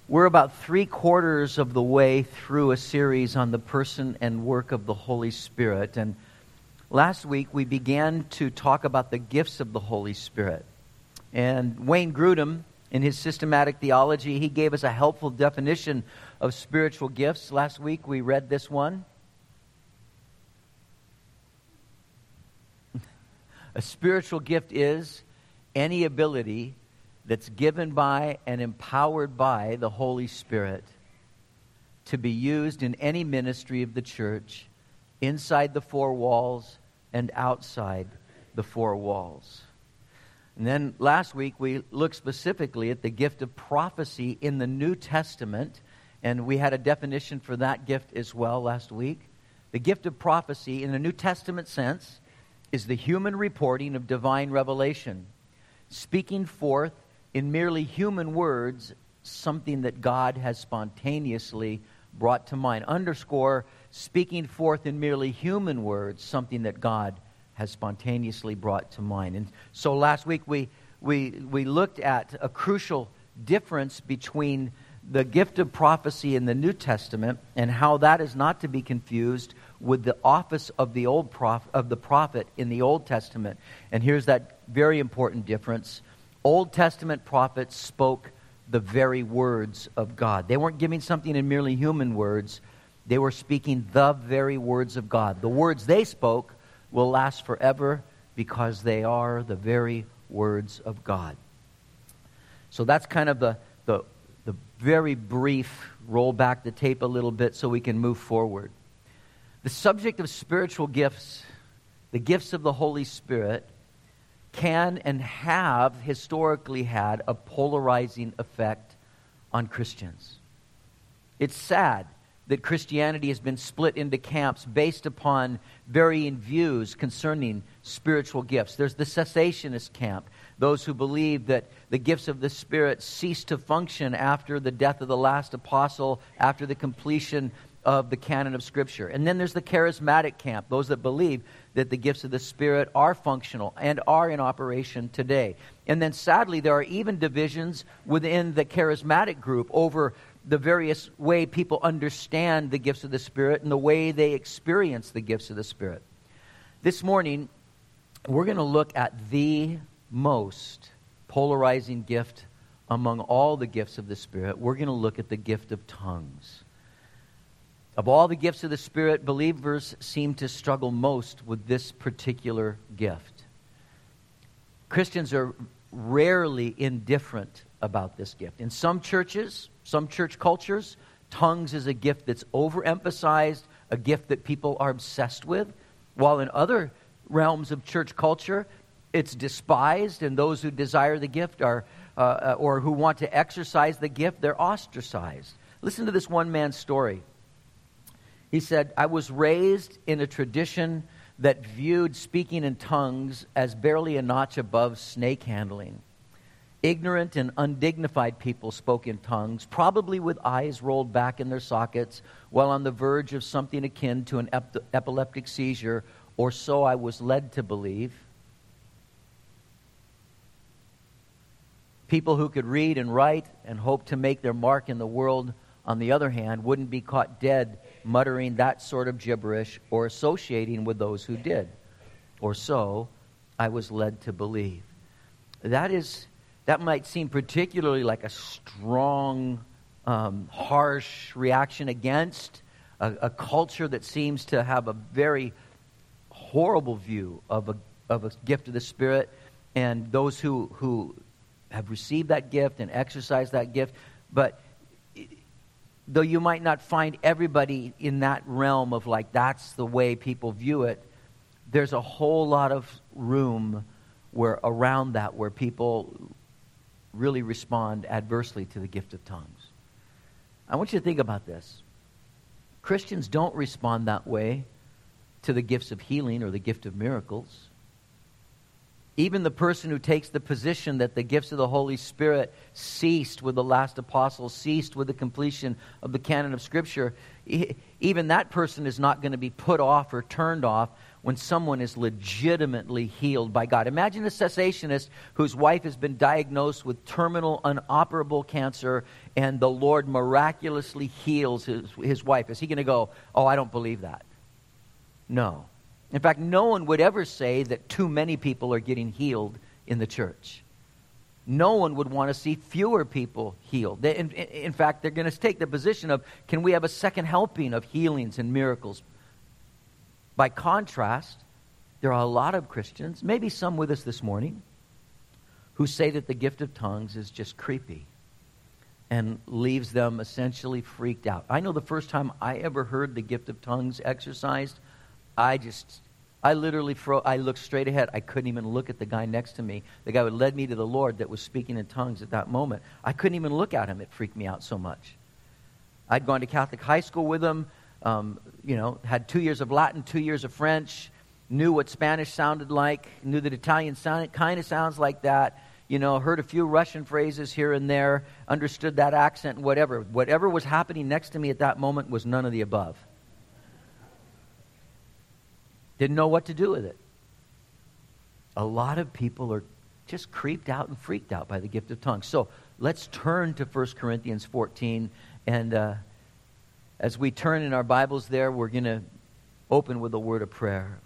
We're about 3/4 of the way through a series on the person and work of the Holy Spirit. And last week we began to talk about the gifts of the Holy Spirit. And Wayne Grudem, in his systematic theology, he gave us a helpful definition of spiritual gifts. Last week we read this one. A spiritual gift is any ability that's given by and empowered by the Holy Spirit to be used in any ministry of the church, inside the four walls and outside the four walls. And then last week we looked specifically at the gift of prophecy in the New Testament, and we had a definition for that gift as well last week. The gift of prophecy in the New Testament sense is the human reporting of divine revelation, speaking forth in merely human words something that God has spontaneously brought to mind. Underscore, speaking forth in merely human words something that God has spontaneously brought to mind. And so last week we looked at a crucial difference between the gift of prophecy in the New Testament and how that is not to be confused with the office of the prophet in the Old Testament. And here's that very important difference. Old Testament prophets spoke the very words of God. They weren't giving something in merely human words. They were speaking the very words of God. The words they spoke will last forever because they are the very words of God. So that's kind of the very brief, roll back the tape a little bit so we can move forward. The subject of spiritual gifts, the gifts of the Holy Spirit, can and have historically had a polarizing effect on Christians. It's sad that Christianity has been split into camps based upon varying views concerning spiritual gifts. There's the cessationist camp, those who believe that the gifts of the Spirit cease to function after the death of the last apostle, after the completion of the canon of Scripture. And then there's the charismatic camp, those that believe that the gifts of the Spirit are functional and are in operation today. And then sadly, there are even divisions within the charismatic group over the various way people understand the gifts of the Spirit and the way they experience the gifts of the Spirit. This morning, we're going to look at the most polarizing gift among all the gifts of the Spirit. We're going to look at the gift of tongues. Of all the gifts of the Spirit, believers seem to struggle most with this particular gift. Christians are rarely indifferent about this gift. In some churches, some church cultures, tongues is a gift that's overemphasized, a gift that people are obsessed with, while in other realms of church culture, it's despised, and those who desire the gift are, or who want to exercise the gift, they're ostracized. Listen to this one man's story. He said, "I was raised in a tradition that viewed speaking in tongues as barely a notch above snake handling. Ignorant and undignified people spoke in tongues, probably with eyes rolled back in their sockets, while on the verge of something akin to an epileptic seizure, or so I was led to believe. People who could read and write and hope to make their mark in the world, on the other hand, wouldn't be caught dead muttering that sort of gibberish or associating with those who did. Or so I was led to believe." That might seem particularly like a strong, harsh reaction against a culture that seems to have a very horrible view of a gift of the Spirit, and those who have received that gift and exercised that gift. But though you might not find everybody in that realm of like that's the way people view it, there's a whole lot of room around that where people really respond adversely to the gift of tongues. I want you to think about this. Christians don't respond that way to the gifts of healing or the gift of miracles. Even the person who takes the position that the gifts of the Holy Spirit ceased with the last apostle, ceased with the completion of the canon of Scripture, even that person is not going to be put off or turned off when someone is legitimately healed by God. Imagine a cessationist whose wife has been diagnosed with terminal, unoperable cancer, and the Lord miraculously heals his wife. Is he going to go, "Oh, I don't believe that"? No. In fact, no one would ever say that too many people are getting healed in the church. No one would want to see fewer people healed. In fact, they're going to take the position of, can we have a second helping of healings and miracles? By contrast, there are a lot of Christians, maybe some with us this morning, who say that the gift of tongues is just creepy and leaves them essentially freaked out. I know the first time I ever heard the gift of tongues exercised, I literally I looked straight ahead. I couldn't even look at the guy next to me, the guy who led me to the Lord that was speaking in tongues at that moment. I couldn't even look at him. It freaked me out so much. I'd gone to Catholic high school with him, had 2 years of Latin, 2 years of French, knew what Spanish sounded like, knew that Italian kind of sounds like that, heard a few Russian phrases here and there, understood that accent and whatever. Whatever was happening next to me at that moment was none of the above. Didn't know what to do with it. A lot of people are just creeped out and freaked out by the gift of tongues. So let's turn to 1 Corinthians 14. And as we turn in our Bibles there, we're going to open with a word of prayer.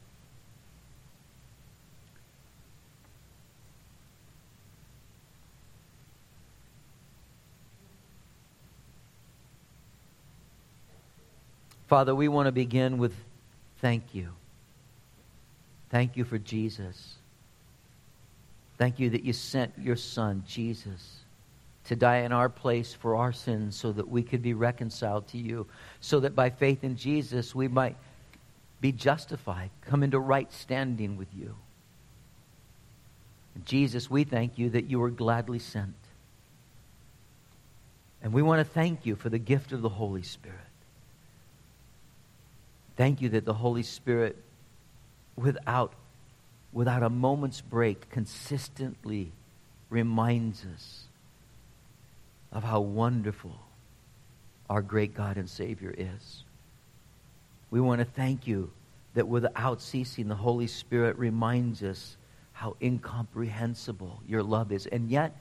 Father, we want to begin with thank you. Thank you for Jesus. Thank you that you sent your Son, Jesus, to die in our place for our sins so that we could be reconciled to you, so that by faith in Jesus we might be justified, come into right standing with you. And Jesus, we thank you that you were gladly sent. And we want to thank you for the gift of the Holy Spirit. Thank you that the Holy Spirit, without a moment's break, consistently reminds us of how wonderful our great God and Savior is. We want to thank you that without ceasing, the Holy Spirit reminds us how incomprehensible your love is, and yet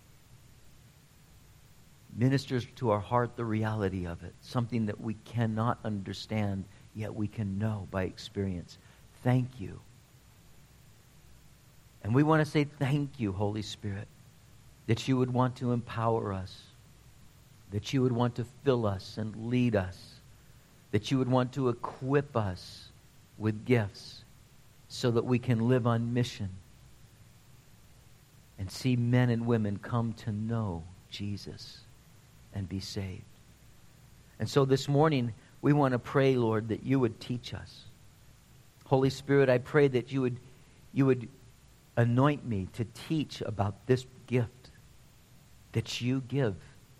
ministers to our heart the reality of it, something that we cannot understand, yet we can know by experience. Thank you. And we want to say thank you, Holy Spirit, that you would want to empower us, that you would want to fill us and lead us, that you would want to equip us with gifts so that we can live on mission and see men and women come to know Jesus and be saved. And so this morning, we want to pray, Lord, that you would teach us. Holy Spirit, I pray that you would anoint me to teach about this gift that you give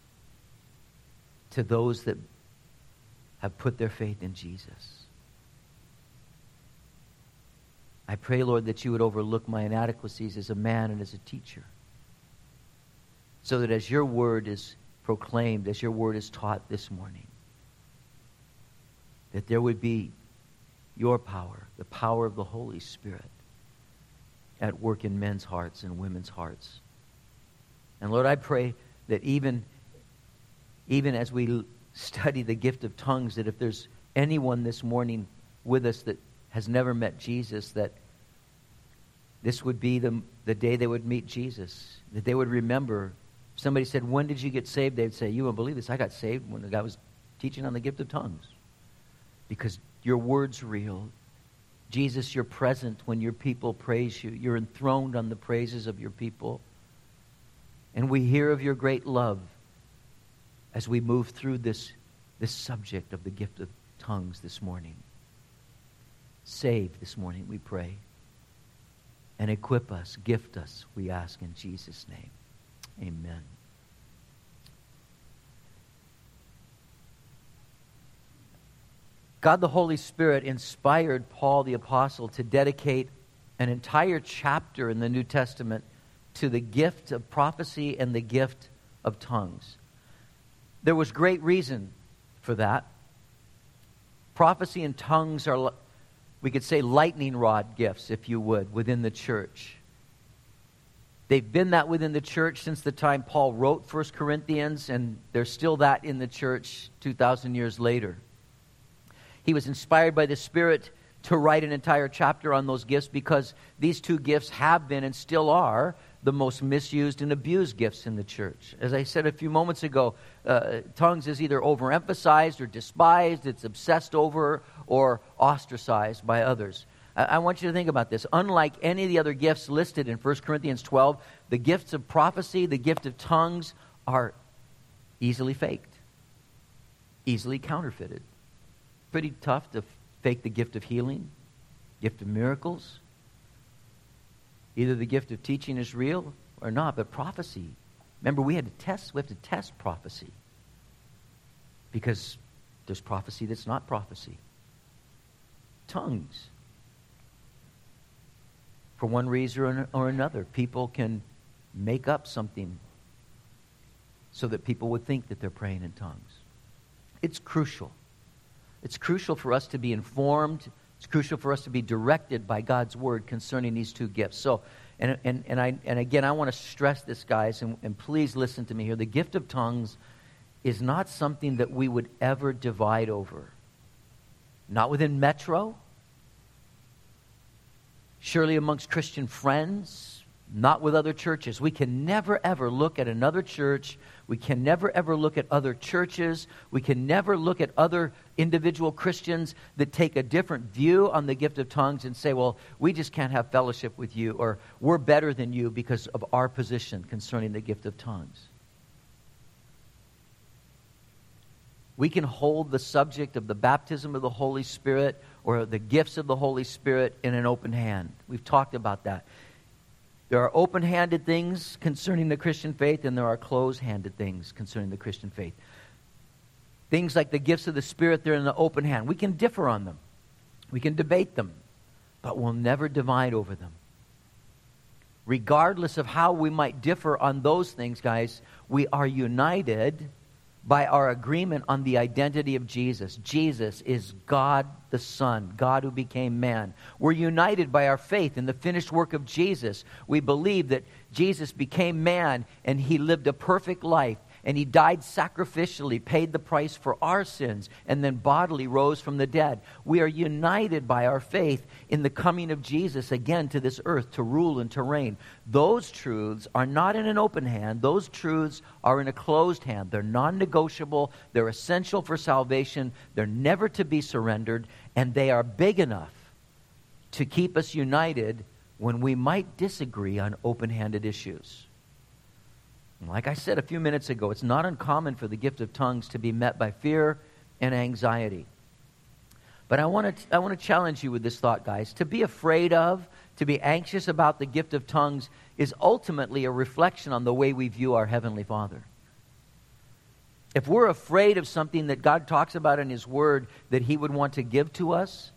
to those that have put their faith in Jesus. I pray, Lord, that you would overlook my inadequacies as a man and as a teacher, so that as your word is proclaimed, as your word is taught this morning, that there would be your power, the power of the Holy Spirit, at work in men's hearts and women's hearts. And Lord, I pray that even as we study the gift of tongues, that if there's anyone this morning with us that has never met Jesus, that this would be the day they would meet Jesus, that they would remember. If somebody said, "When did you get saved?" They'd say, "You won't believe this. I got saved when the guy was teaching on the gift of tongues." Because your word's real. Jesus, you're present when your people praise you. You're enthroned on the praises of your people. And we hear of your great love as we move through this subject of the gift of tongues this morning. Save this morning, we pray. And equip us, gift us, we ask in Jesus' name. Amen. God the Holy Spirit inspired Paul the Apostle to dedicate an entire chapter in the New Testament to the gift of prophecy and the gift of tongues. There was great reason for that. Prophecy and tongues we could say lightning rod gifts, if you would, within the church. They've been that within the church since the time Paul wrote 1 Corinthians, and there's still that in the church 2,000 years later. He was inspired by the Spirit to write an entire chapter on those gifts because these two gifts have been and still are the most misused and abused gifts in the church. As I said a few moments ago, tongues is either overemphasized or despised, it's obsessed over or ostracized by others. I want you to think about this. Unlike any of the other gifts listed in 1 Corinthians 12, the gifts of prophecy, the gift of tongues are easily faked, easily counterfeited. Pretty tough to fake the gift of healing, gift of miracles. Either the gift of teaching is real or not, but prophecy. Remember, we have to test prophecy because there's prophecy that's not prophecy. Tongues. For one reason or another, people can make up something so that people would think that they're praying in tongues. It's crucial. It's crucial for us to be informed. It's crucial for us to be directed by God's Word concerning these two gifts. So, and again, I want to stress this, guys, and please listen to me here. The gift of tongues is not something that we would ever divide over. Not within Metro. Surely amongst Christian friends, not with other churches. We can never, ever look at another church. We can never, ever look at other churches. We can never look at other individual Christians that take a different view on the gift of tongues and say, well, we just can't have fellowship with you, or we're better than you because of our position concerning the gift of tongues. We can hold the subject of the baptism of the Holy Spirit or the gifts of the Holy Spirit in an open hand. We've talked about that. There are open-handed things concerning the Christian faith, and there are closed-handed things concerning the Christian faith. Things like the gifts of the Spirit, they're in the open hand. We can differ on them. We can debate them, but we'll never divide over them. Regardless of how we might differ on those things, guys, we are united by our agreement on the identity of Jesus. Jesus is God the Son, God who became man. We're united by our faith in the finished work of Jesus. We believe that Jesus became man and he lived a perfect life, and he died sacrificially, paid the price for our sins, and then bodily rose from the dead. We are united by our faith in the coming of Jesus again to this earth to rule and to reign. Those truths are not in an open hand. Those truths are in a closed hand. They're non-negotiable. They're essential for salvation. They're never to be surrendered, and they are big enough to keep us united when we might disagree on open-handed issues. Like I said a few minutes ago, it's not uncommon for the gift of tongues to be met by fear and anxiety. But I want to challenge you with this thought, guys. To be afraid of, to be anxious about the gift of tongues is ultimately a reflection on the way we view our Heavenly Father. If we're afraid of something that God talks about in His Word that He would want to give to us,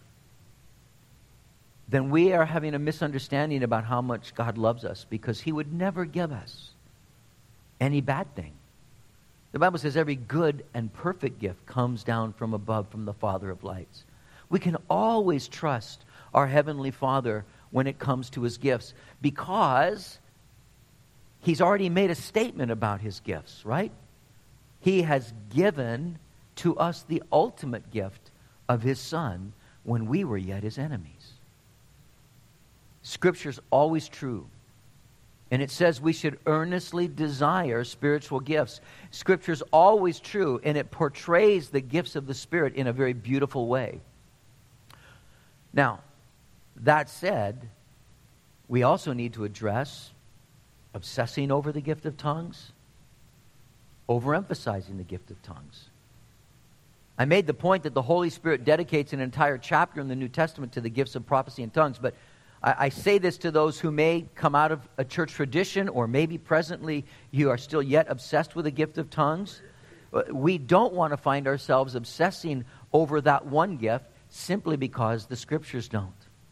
then we are having a misunderstanding about how much God loves us, because He would never give us any bad thing. The Bible says every good and perfect gift comes down from above, from the Father of lights. We can always trust our Heavenly Father when it comes to His gifts, because He's already made a statement about His gifts, right? He has given to us the ultimate gift of His Son when we were yet His enemies. Scripture's always true. And it says we should earnestly desire spiritual gifts. Scripture's always true, and it portrays the gifts of the Spirit in a very beautiful way. Now, that said, we also need to address obsessing over the gift of tongues, overemphasizing the gift of tongues. I made the point that the Holy Spirit dedicates an entire chapter in the New Testament to the gifts of prophecy and tongues, but I say this to those who may come out of a church tradition, or maybe presently you are still yet obsessed with the gift of tongues. We don't want to find ourselves obsessing over that one gift simply because the Scriptures don't.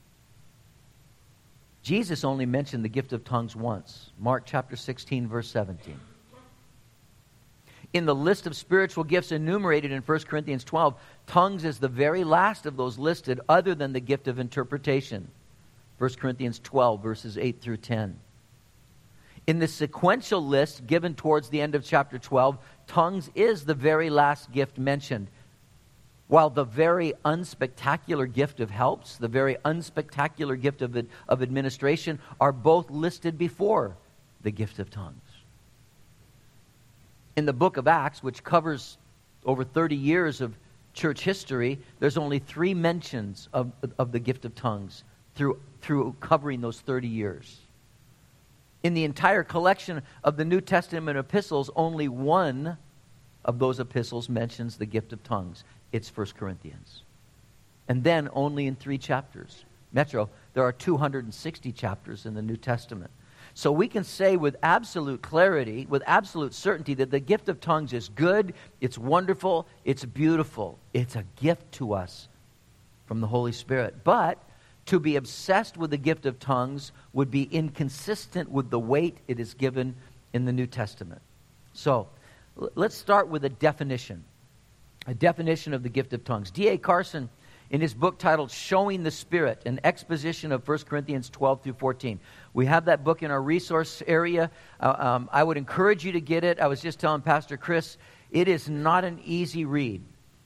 Jesus only mentioned the gift of tongues once. Mark chapter 16, verse 17. In the list of spiritual gifts enumerated in 1 Corinthians 12, tongues is the very last of those listed other than the gift of interpretation. 1 Corinthians 12, verses 8 through 10. In the sequential list given towards the end of chapter 12, tongues is the very last gift mentioned. While the very unspectacular gift of helps, the very unspectacular gift of administration are both listed before the gift of tongues. In the book of Acts, which covers over 30 years of church history, there's only 3 mentions of the gift of tongues through covering those 30 years. In the entire collection of the New Testament epistles, only one of those epistles mentions the gift of tongues. It's 1 Corinthians. And then only in 3 chapters. Metro, there are 260 chapters in the New Testament. So we can say with absolute clarity, with absolute certainty, that the gift of tongues is good, it's wonderful, it's beautiful. It's a gift to us from the Holy Spirit. But to be obsessed with the gift of tongues would be inconsistent with the weight it is given in the New Testament. So let's start with a definition of the gift of tongues. D.A. Carson, in his book titled Showing the Spirit, an exposition of 1 Corinthians 12 through 14. We have that book in our resource area. I would encourage you to get it. I was just telling Pastor Chris, it is not an easy read,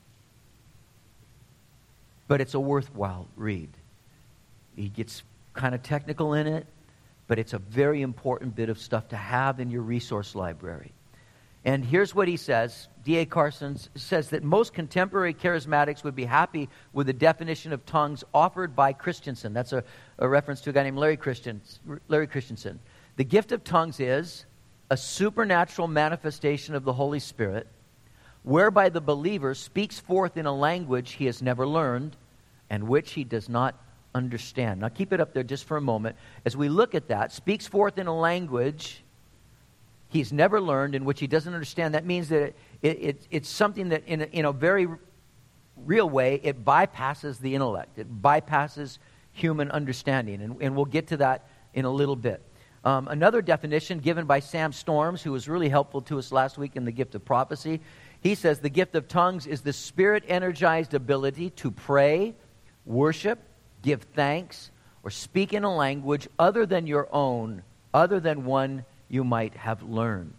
but it's a worthwhile read. He gets kind of technical in it, but it's a very important bit of stuff to have in your resource library. And here's what he says. D.A. Carson says that most contemporary charismatics would be happy with the definition of tongues offered by Christensen. That's a reference to a guy named Larry Christensen. The gift of tongues is a supernatural manifestation of the Holy Spirit, whereby the believer speaks forth in a language he has never learned and which he does not understand. Now keep it up there just for a moment. As we look at that, speaks forth in a language he's never learned, in which he doesn't understand. That means that it's something that in a very real way, it bypasses the intellect. It bypasses human understanding. And we'll get to that in a little bit. Another definition given by Sam Storms, who was really helpful to us last week in the gift of prophecy. He says the gift of tongues is the spirit-energized ability to pray, worship, give thanks, or speak in a language other than your own, other than one you might have learned.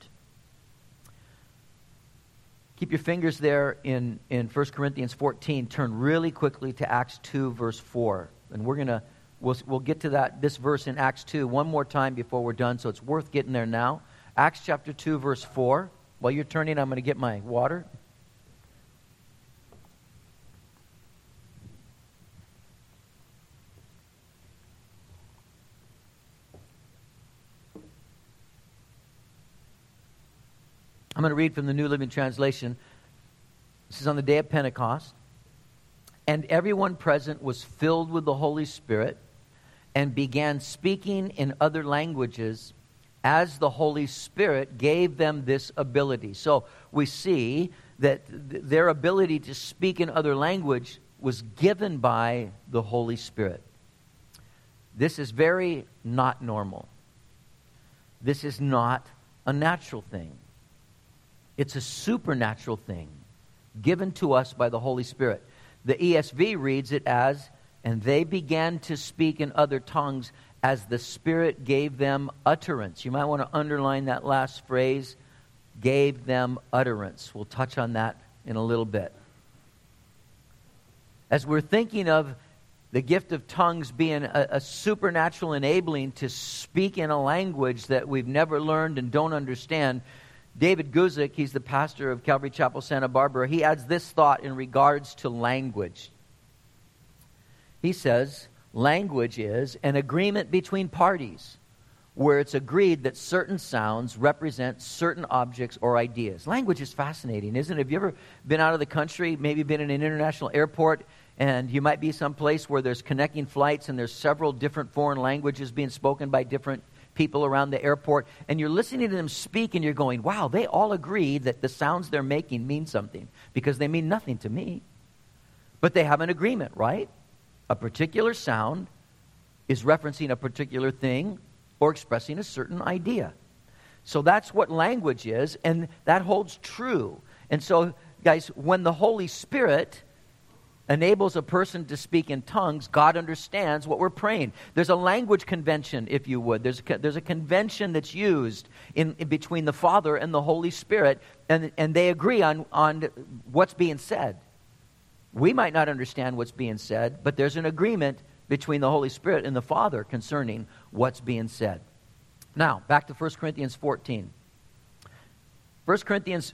Keep your fingers there in 1 Corinthians 14. Turn really quickly to Acts 2, verse 4. And we'll get to this verse in Acts 2 one more time before we're done, so it's worth getting there now. Acts chapter 2, verse 4. While you're turning, I'm going to get my water. I'm going to read from the New Living Translation. This is on the day of Pentecost. And everyone present was filled with the Holy Spirit and began speaking in other languages as the Holy Spirit gave them this ability. So we see that their ability to speak in other language was given by the Holy Spirit. This is very not normal. This is not a natural thing. It's a supernatural thing given to us by the Holy Spirit. The ESV reads it as, and they began to speak in other tongues as the Spirit gave them utterance. You might want to underline that last phrase, gave them utterance. We'll touch on that in a little bit. As we're thinking of the gift of tongues being a supernatural enabling to speak in a language that we've never learned and don't understand, David Guzik, he's the pastor of Calvary Chapel, Santa Barbara, he adds this thought in regards to language. He says, language is an agreement between parties where it's agreed that certain sounds represent certain objects or ideas. Language is fascinating, isn't it? Have you ever been out of the country, maybe been in an international airport, and you might be someplace where there's connecting flights and there's several different foreign languages being spoken by different people around the airport, and you're listening to them speak and you're going, wow, they all agree that the sounds they're making mean something, because they mean nothing to me. But they have an agreement, right? A particular sound is referencing a particular thing or expressing a certain idea. So that's what language is, and that holds true. And so, guys, when the Holy Spirit enables a person to speak in tongues, God understands what we're praying. There's a language convention, if you would. There's a convention that's used in between the Father and the Holy Spirit, and they agree on what's being said. We might not understand what's being said, but there's an agreement between the Holy Spirit and the Father concerning what's being said. Now, back to 1 Corinthians 14. 1 Corinthians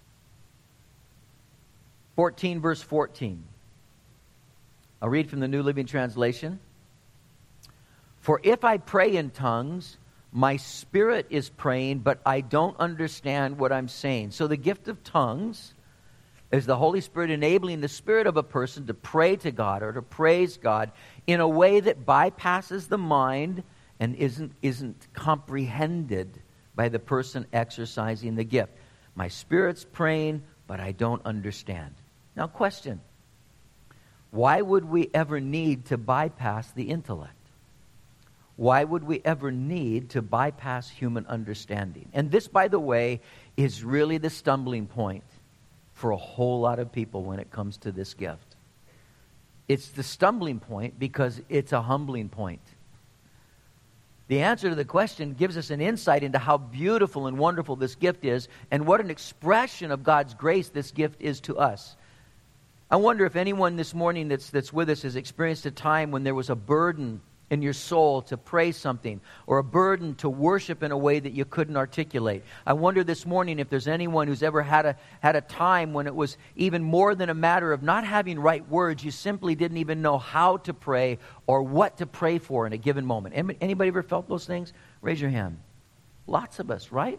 14, verse 14. I'll read from the New Living Translation. For if I pray in tongues, my spirit is praying, but I don't understand what I'm saying. So the gift of tongues is the Holy Spirit enabling the spirit of a person to pray to God or to praise God in a way that bypasses the mind and isn't comprehended by the person exercising the gift. My spirit's praying, but I don't understand. Now, question. Why would we ever need to bypass the intellect? Why would we ever need to bypass human understanding? And this, by the way, is really the stumbling point for a whole lot of people when it comes to this gift. It's the stumbling point because it's a humbling point. The answer to the question gives us an insight into how beautiful and wonderful this gift is and what an expression of God's grace this gift is to us. I wonder if anyone this morning that's with us has experienced a time when there was a burden in your soul to pray something or a burden to worship in a way that you couldn't articulate. I wonder this morning if there's anyone who's ever had a time when it was even more than a matter of not having right words. You simply didn't even know how to pray or what to pray for in a given moment. Anybody ever felt those things? Raise your hand. Lots of us, right?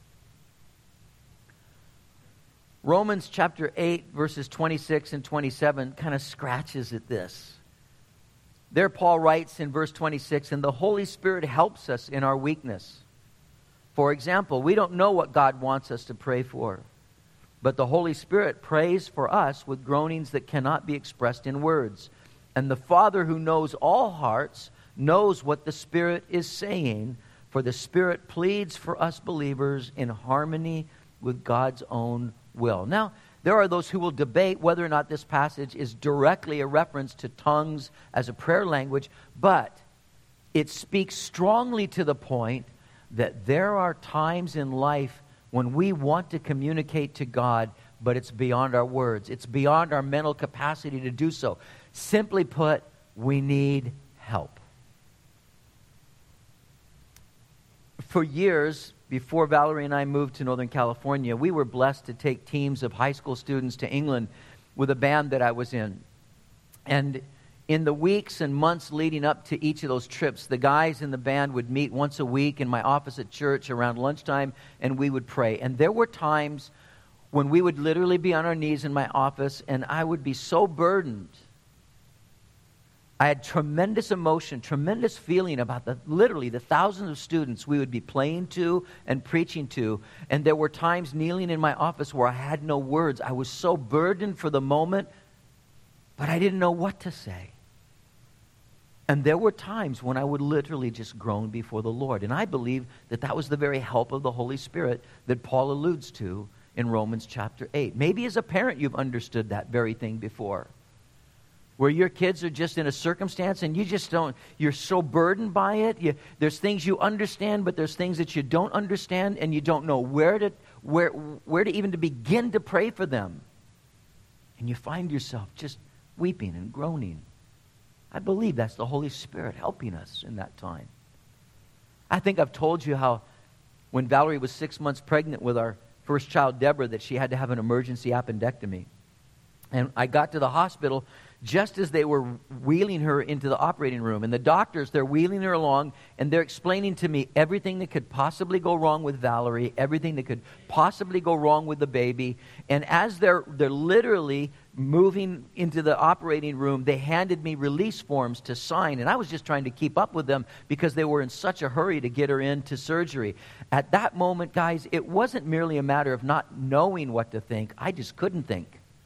Romans chapter 8, verses 26 and 27 kind of scratches at this. There Paul writes in verse 26, and the Holy Spirit helps us in our weakness. For example, we don't know what God wants us to pray for, but the Holy Spirit prays for us with groanings that cannot be expressed in words. And the Father who knows all hearts knows what the Spirit is saying, for the Spirit pleads for us believers in harmony with God's own will. Now, there are those who will debate whether or not this passage is directly a reference to tongues as a prayer language, but it speaks strongly to the point that there are times in life when we want to communicate to God, but it's beyond our words. It's beyond our mental capacity to do so. Simply put, we need help. For years, before Valerie and I moved to Northern California, we were blessed to take teams of high school students to England with a band that I was in. And in the weeks and months leading up to each of those trips, the guys in the band would meet once a week in my office at church around lunchtime, and we would pray. And there were times when we would literally be on our knees in my office, and I would be so burdened. I had tremendous emotion, tremendous feeling about literally the thousands of students we would be playing to and preaching to. And there were times kneeling in my office where I had no words. I was so burdened for the moment, but I didn't know what to say. And there were times when I would literally just groan before the Lord. And I believe that that was the very help of the Holy Spirit that Paul alludes to in Romans chapter 8. Maybe as a parent you've understood that very thing before, where your kids are just in a circumstance and you just don't, you're so burdened by it. There's things you understand, but there's things that you don't understand, and you don't know where to even to begin to pray for them. And you find yourself just weeping and groaning. I believe that's the Holy Spirit helping us in that time. I think I've told you how when Valerie was 6 months pregnant with our first child, Deborah, that she had to have an emergency appendectomy. And I got to the hospital just as they were wheeling her into the operating room. And the doctors, they're wheeling her along, and they're explaining to me everything that could possibly go wrong with Valerie, everything that could possibly go wrong with the baby. And as they're literally moving into the operating room, they handed me release forms to sign. And I was just trying to keep up with them because they were in such a hurry to get her into surgery. At that moment, guys, it wasn't merely a matter of not knowing what to think. I just couldn't think.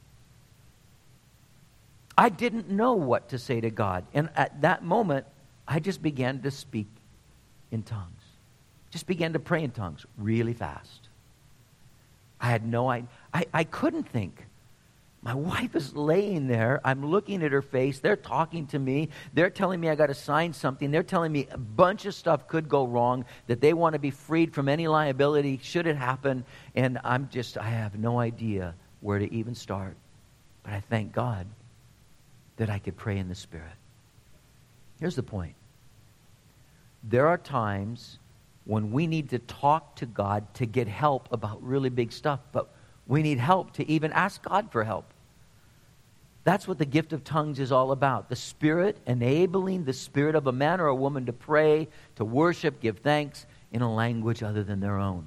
I didn't know what to say to God. And at that moment, I just began to speak in tongues. just began to pray in tongues really fast. I had no idea. I couldn't think. My wife is laying there. I'm looking at her face. They're talking to me. They're telling me I got to sign something. They're telling me a bunch of stuff could go wrong, that they want to be freed from any liability should it happen. And I have no idea where to even start. But I thank God that I could pray in the Spirit. Here's the point. There are times when we need to talk to God to get help about really big stuff, but we need help to even ask God for help. That's what the gift of tongues is all about. The Spirit enabling the spirit of a man or a woman to pray, to worship, give thanks in a language other than their own.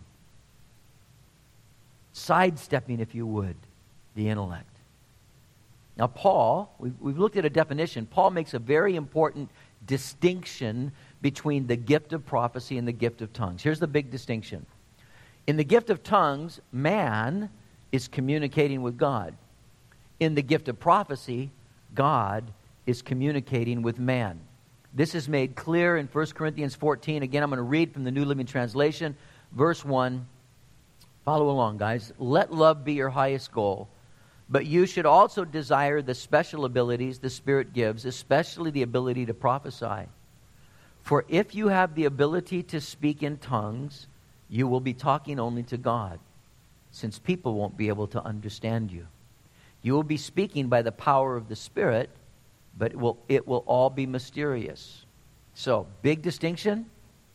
Sidestepping, if you would, the intellect. Now, Paul, we've looked at a definition. Paul makes a very important distinction between the gift of prophecy and the gift of tongues. Here's the big distinction. In the gift of tongues, man is communicating with God. In the gift of prophecy, God is communicating with man. This is made clear in 1 Corinthians 14. Again, I'm going to read from the New Living Translation, verse 1. Follow along, guys. Let love be your highest goal, but you should also desire the special abilities the Spirit gives, especially the ability to prophesy. For if you have the ability to speak in tongues, you will be talking only to God, since people won't be able to understand you. You will be speaking by the power of the Spirit, but it will all be mysterious. So, big distinction.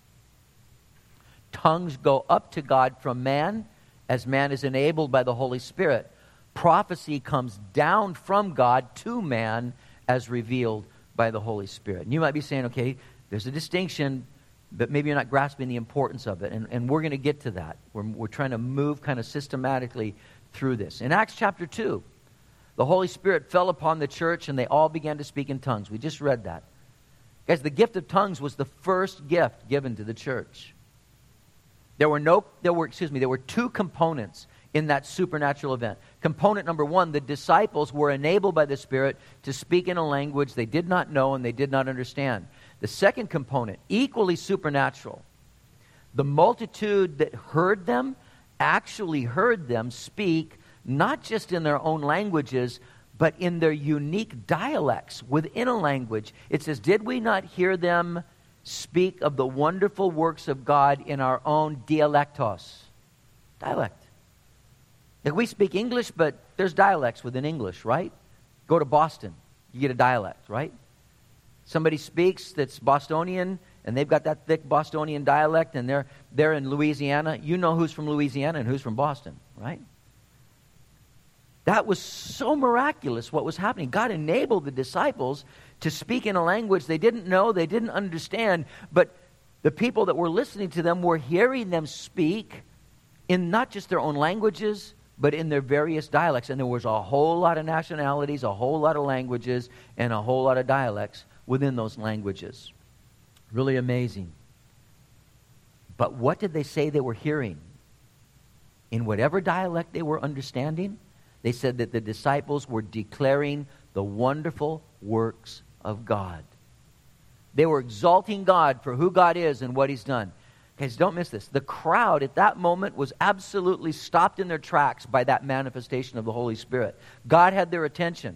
Tongues go up to God from man, as man is enabled by the Holy Spirit. Prophecy comes down from God to man, as revealed by the Holy Spirit. And you might be saying, okay, there's a distinction, but maybe you're not grasping the importance of it. And we're going to get to that. We're trying to move kind of systematically through this. In Acts chapter 2, the Holy Spirit fell upon the church and they all began to speak in tongues. We just read that. Guys, the gift of tongues was the first gift given to the church. There were two components in that supernatural event. Component number one, the disciples were enabled by the Spirit to speak in a language they did not know and they did not understand. The second component, equally supernatural, the multitude that heard them actually heard them speak not just in their own languages, but in their unique dialects within a language. It says, did we not hear them speak of the wonderful works of God in our own dialectos? Dialect. Like we speak English, but there's dialects within English, right? Go to Boston, you get a dialect, right? Somebody speaks that's Bostonian, and they've got that thick Bostonian dialect, and they're in Louisiana. You know who's from Louisiana and who's from Boston, right? That was so miraculous what was happening. God enabled the disciples to speak in a language they didn't know, they didn't understand, but the people that were listening to them were hearing them speak in not just their own languages, but in their various dialects. And there was a whole lot of nationalities, a whole lot of languages, and a whole lot of dialects within those languages. Really amazing. But what did they say they were hearing? In whatever dialect they were understanding, they said that the disciples were declaring the wonderful works of God. They were exalting God for who God is and what He's done. Guys, don't miss this. The crowd at that moment was absolutely stopped in their tracks by that manifestation of the Holy Spirit. God had their attention.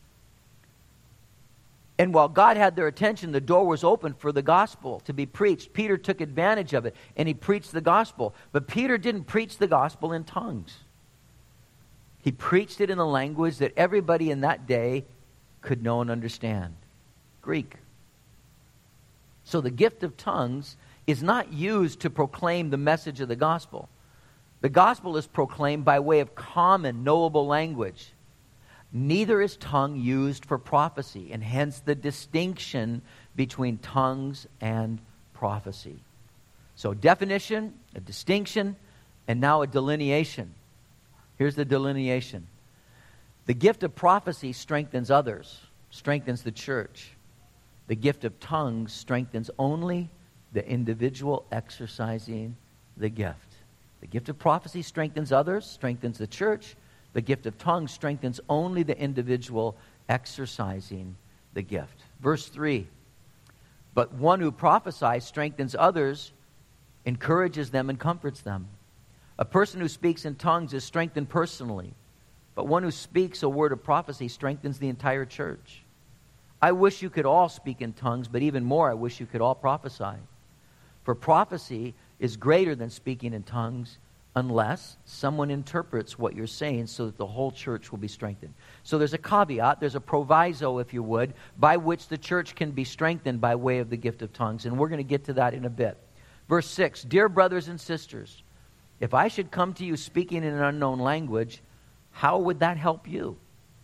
And while God had their attention, the door was open for the gospel to be preached. Peter took advantage of it, and he preached the gospel. But Peter didn't preach the gospel in tongues. He preached it in the language that everybody in that day could know and understand. Greek. So the gift of tongues is not used to proclaim the message of the gospel. The gospel is proclaimed by way of common, knowable language. Neither is tongue used for prophecy, and hence the distinction between tongues and prophecy. So definition, a distinction, and now a delineation. Here's the delineation. The gift of prophecy strengthens others, strengthens the church. The gift of tongues strengthens only the individual exercising the gift. The gift of prophecy strengthens others, strengthens the church. The gift of tongues strengthens only the individual exercising the gift. Verse 3, but one who prophesies strengthens others encourages them, and comforts them. A person who speaks in tongues is strengthened personally, but one who speaks a word of prophecy strengthens the entire church. I wish you could all speak in tongues, but even more, I wish you could all prophesy. For prophecy is greater than speaking in tongues unless someone interprets what you're saying so that the whole church will be strengthened. So there's a caveat, there's a proviso, if you would, by which the church can be strengthened by way of the gift of tongues. And we're going to get to that in a bit. Verse 6, Dear brothers and sisters, if I should come to you speaking in an unknown language, how would that help you?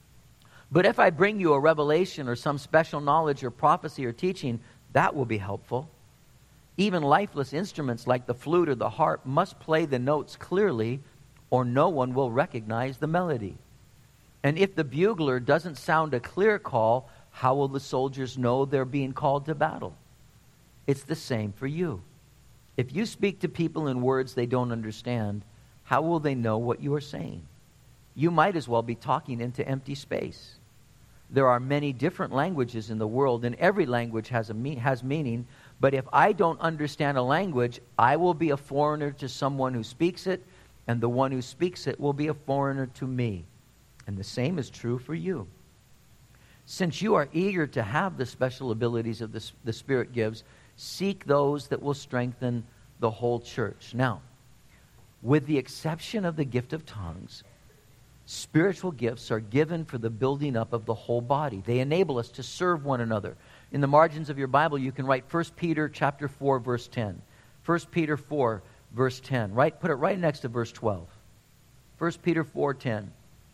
But if I bring you a revelation or some special knowledge or prophecy or teaching, that will be helpful. Even lifeless instruments like the flute or the harp must play the notes clearly, or no one will recognize the melody. And if the bugler doesn't sound a clear call, how will the soldiers know they're being called to battle? It's the same for you. If you speak to people in words they don't understand, how will they know what you are saying? You might as well be talking into empty space. There are many different languages in the world, and every language has meaning. But if I don't understand a language, I will be a foreigner to someone who speaks it, and the one who speaks it will be a foreigner to me. And the same is true for you. Since you are eager to have the special abilities of the Spirit gives, seek those that will strengthen the whole church. Now, with the exception of the gift of tongues, spiritual gifts are given for the building up of the whole body. They enable us to serve one another. In the margins of your Bible, you can write 1 Peter chapter 4, verse 10. 1 Peter 4, verse 10. Put it right next to verse 12. 1 Peter 4:10.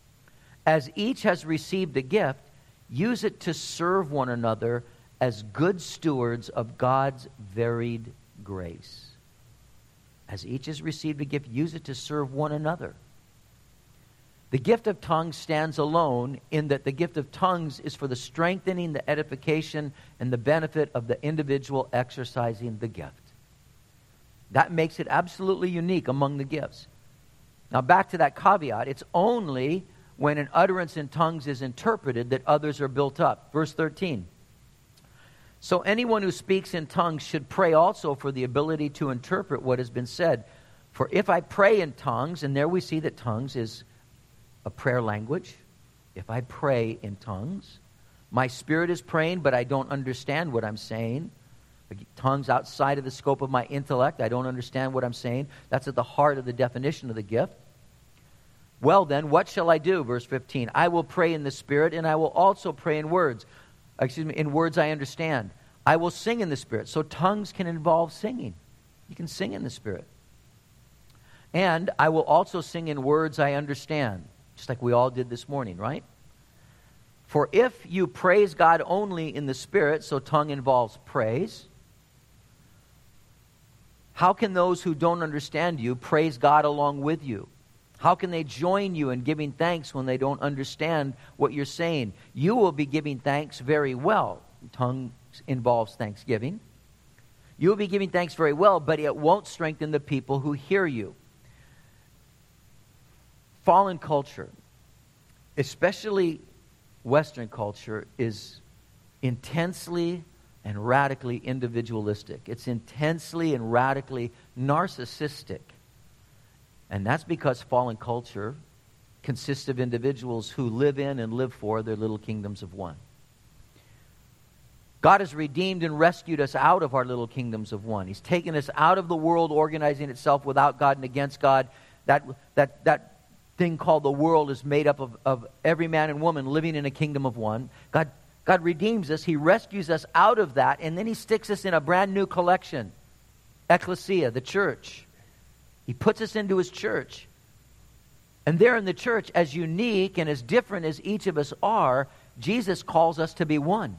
As each has received a gift, use it to serve one another as good stewards of God's varied grace. As each has received a gift, use it to serve one another. The gift of tongues stands alone in that the gift of tongues is for the strengthening, the edification, and the benefit of the individual exercising the gift. That makes it absolutely unique among the gifts. Now back to that caveat, it's only when an utterance in tongues is interpreted that others are built up. Verse 13. So anyone who speaks in tongues should pray also for the ability to interpret what has been said. For if I pray in tongues, and there we see that tongues is a prayer language. If I pray in tongues, my spirit is praying, but I don't understand what I'm saying. Tongues outside of the scope of my intellect, I don't understand what I'm saying. That's at the heart of the definition of the gift. Well then, what shall I do? Verse 15. I will pray in the Spirit, and I will also pray in words. In words I understand. I will sing in the Spirit. So tongues can involve singing. You can sing in the Spirit. And I will also sing in words I understand. Just like we all did this morning, right? For if you praise God only in the Spirit, so tongue involves praise, how can those who don't understand you praise God along with you? How can they join you in giving thanks when they don't understand what you're saying? You will be giving thanks very well. Tongue involves thanksgiving. You will be giving thanks very well, but it won't strengthen the people who hear you. Fallen culture, especially Western culture, is intensely and radically individualistic. It's intensely and radically narcissistic. And that's because fallen culture consists of individuals who live in and live for their little kingdoms of one. God has redeemed and rescued us out of our little kingdoms of one. He's taken us out of the world organizing itself without God and against God. That thing called the world is made up of every man and woman living in a kingdom of one. God redeems us. He rescues us out of that, and then He sticks us in a brand new collection. Ecclesia, the church. He puts us into His church. And there in the church, as unique and as different as each of us are, Jesus calls us to be one.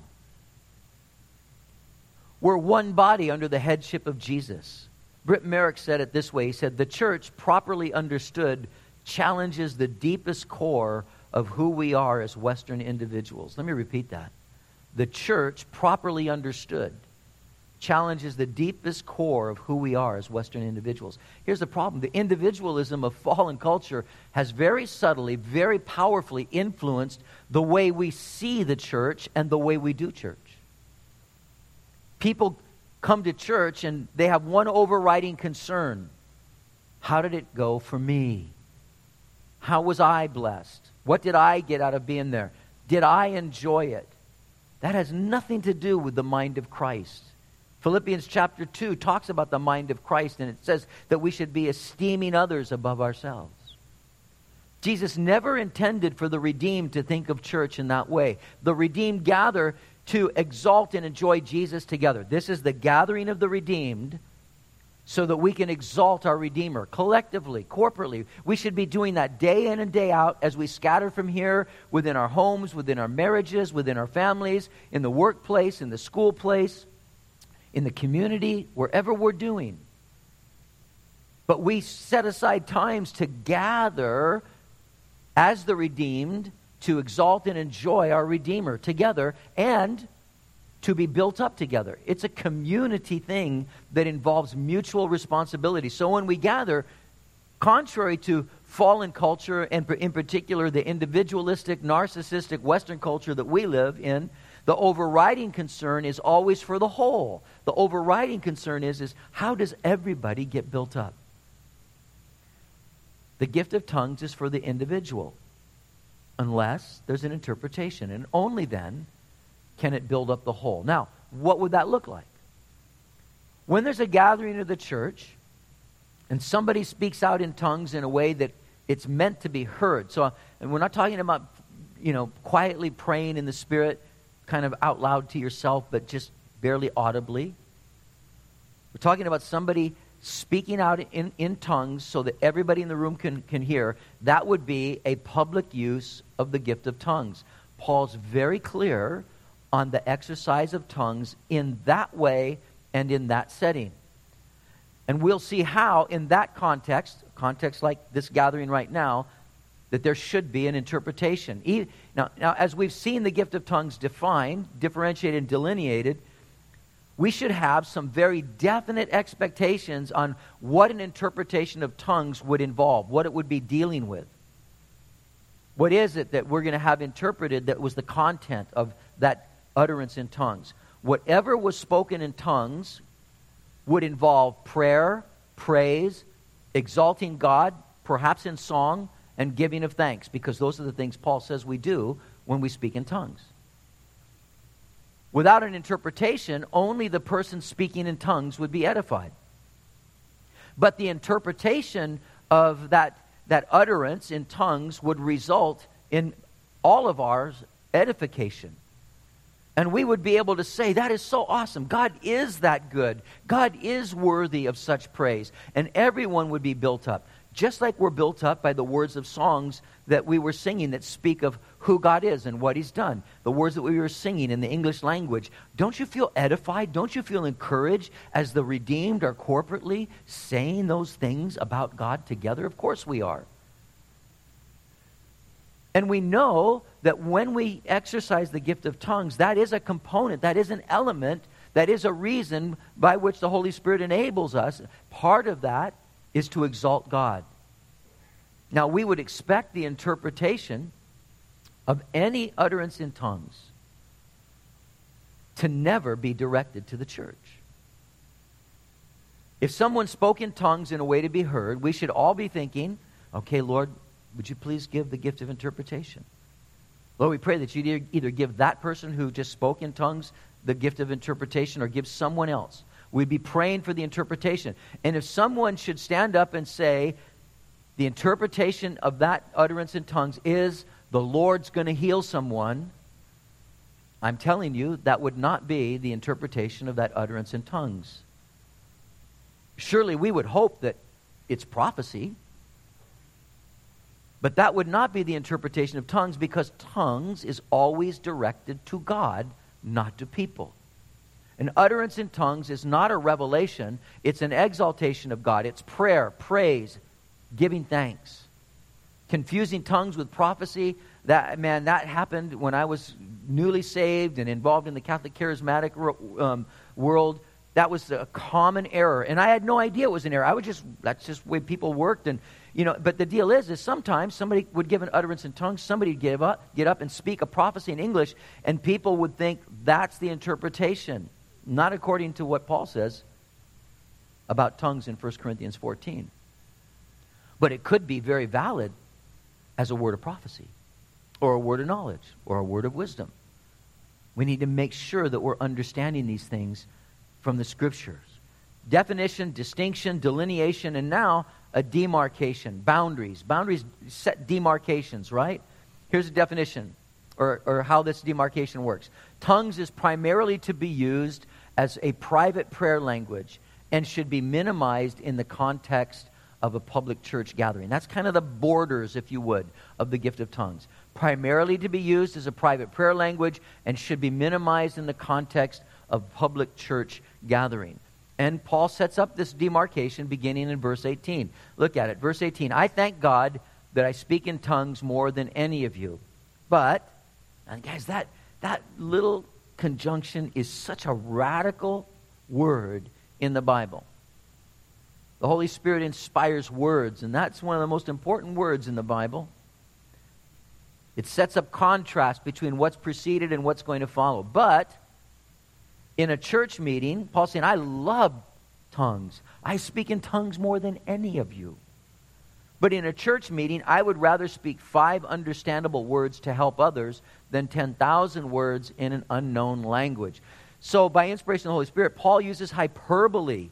We're one body under the headship of Jesus. Britt Merrick said it this way. He said, the church, properly understood, challenges the deepest core of who we are as Western individuals. Let me repeat that. The church, properly understood, challenges the deepest core of who we are as Western individuals. Here's the problem. The individualism of fallen culture has very subtly, very powerfully influenced the way we see the church and the way we do church. People come to church and they have one overriding concern. How did it go for me? How was I blessed? What did I get out of being there? Did I enjoy it? That has nothing to do with the mind of Christ. Philippians chapter 2 talks about the mind of Christ, and it says that we should be esteeming others above ourselves. Jesus never intended for the redeemed to think of church in that way. The redeemed gather to exalt and enjoy Jesus together. This is the gathering of the redeemed so that we can exalt our Redeemer collectively, corporately. We should be doing that day in and day out as we scatter from here within our homes, within our marriages, within our families, in the workplace, in the school place, in the community, wherever we're doing. But we set aside times to gather as the redeemed to exalt and enjoy our Redeemer together and to be built up together. It's a community thing that involves mutual responsibility. So when we gather, contrary to fallen culture, and in particular the individualistic, narcissistic Western culture that we live in, the overriding concern is always for the whole. The overriding concern is how does everybody get built up? The gift of tongues is for the individual, unless there's an interpretation, and only then can it build up the whole. Now, what would that look like? When there's a gathering of the church, and somebody speaks out in tongues in a way that it's meant to be heard. So, and we're not talking about, quietly praying in the Spirit, kind of out loud to yourself, but just barely audibly. We're talking about somebody speaking out in tongues so that everybody in the room can hear. That would be a public use of the gift of tongues. Paul's very clear on the exercise of tongues in that way and in that setting. And we'll see how in that context like this gathering right now, that there should be an interpretation. Now, as we've seen the gift of tongues defined, differentiated, and delineated, we should have some very definite expectations on what an interpretation of tongues would involve, what it would be dealing with. What is it that we're going to have interpreted that was the content of that utterance in tongues? Whatever was spoken in tongues would involve prayer, praise, exalting God, perhaps in song, and giving of thanks, because those are the things Paul says we do when we speak in tongues. Without an interpretation, only the person speaking in tongues would be edified. But the interpretation of that utterance in tongues would result in all of ours edification. And we would be able to say, that is so awesome. God is that good. God is worthy of such praise. And everyone would be built up. Just like we're built up by the words of songs that we were singing that speak of who God is and what He's done. The words that we were singing in the English language. Don't you feel edified? Don't you feel encouraged as the redeemed are corporately saying those things about God together? Of course we are. And we know that when we exercise the gift of tongues, that is a component, that is an element, that is a reason by which the Holy Spirit enables us. Part of that is to exalt God. Now, we would expect the interpretation of any utterance in tongues to never be directed to the church. If someone spoke in tongues in a way to be heard, we should all be thinking, okay, Lord, would you please give the gift of interpretation? Lord, we pray that you'd either give that person who just spoke in tongues the gift of interpretation or give someone else. We'd be praying for the interpretation. And if someone should stand up and say, the interpretation of that utterance in tongues is the Lord's going to heal someone, I'm telling you, that would not be the interpretation of that utterance in tongues. Surely we would hope that it's prophecy. But that would not be the interpretation of tongues, because tongues is always directed to God, not to people. An utterance in tongues is not a revelation. It's an exaltation of God. It's prayer, praise, giving thanks. Confusing tongues with prophecy, that happened when I was newly saved and involved in the Catholic charismatic world. That was a common error. And I had no idea it was an error. That's just the way people worked. And but the deal is sometimes somebody would give an utterance in tongues, somebody would get up and speak a prophecy in English, and people would think that's the interpretation. Not according to what Paul says about tongues in 1 Corinthians 14. But it could be very valid as a word of prophecy, or a word of knowledge, or a word of wisdom. We need to make sure that we're understanding these things from the Scriptures. Definition, distinction, delineation, and now a demarcation, boundaries. Boundaries set demarcations, right? Here's a definition, or how this demarcation works. Tongues is primarily to be used as a private prayer language and should be minimized in the context of a public church gathering. That's kind of the borders, if you would, of the gift of tongues. Primarily to be used as a private prayer language and should be minimized in the context of public church gathering. And Paul sets up this demarcation beginning in verse 18. Look at it. Verse 18. I thank God that I speak in tongues more than any of you. But, and guys, that little conjunction is such a radical word in the Bible. The Holy Spirit inspires words, and that's one of the most important words in the Bible. It sets up contrast between what's preceded and what's going to follow. But in a church meeting, Paul's saying, I love tongues. I speak in tongues more than any of you. But in a church meeting, I would rather speak 5 understandable words to help others than 10,000 words in an unknown language. So by inspiration of the Holy Spirit, Paul uses hyperbole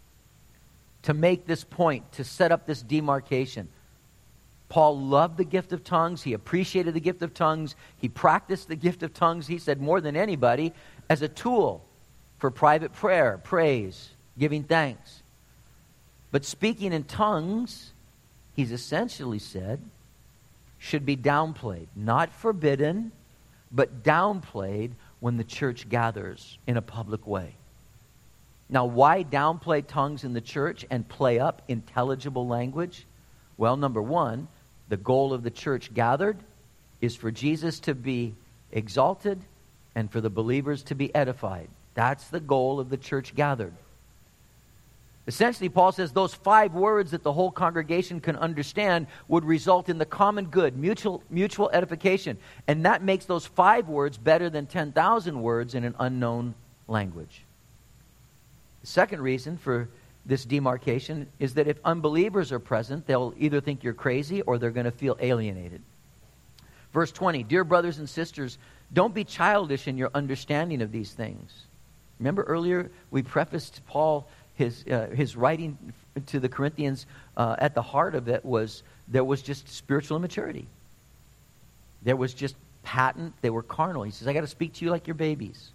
to make this point, to set up this demarcation. Paul loved the gift of tongues. He appreciated the gift of tongues. He practiced the gift of tongues, he said, more than anybody, as a tool for private prayer, praise, giving thanks. But speaking in tongues, he's essentially said, should be downplayed. Not forbidden, but downplayed when the church gathers in a public way. Now, why downplay tongues in the church and play up intelligible language? Well, number one, the goal of the church gathered is for Jesus to be exalted and for the believers to be edified. That's the goal of the church gathered. Essentially, Paul says those 5 words that the whole congregation can understand would result in the common good, mutual edification. And that makes those 5 words better than 10,000 words in an unknown language. The second reason for this demarcation is that if unbelievers are present, they'll either think you're crazy or they're going to feel alienated. Verse 20, dear brothers and sisters, don't be childish in your understanding of these things. Remember earlier we prefaced Paul, his writing to the Corinthians, at the heart of it was there was just spiritual immaturity. There was just patent, they were carnal. He says, I got to speak to you like you're babies.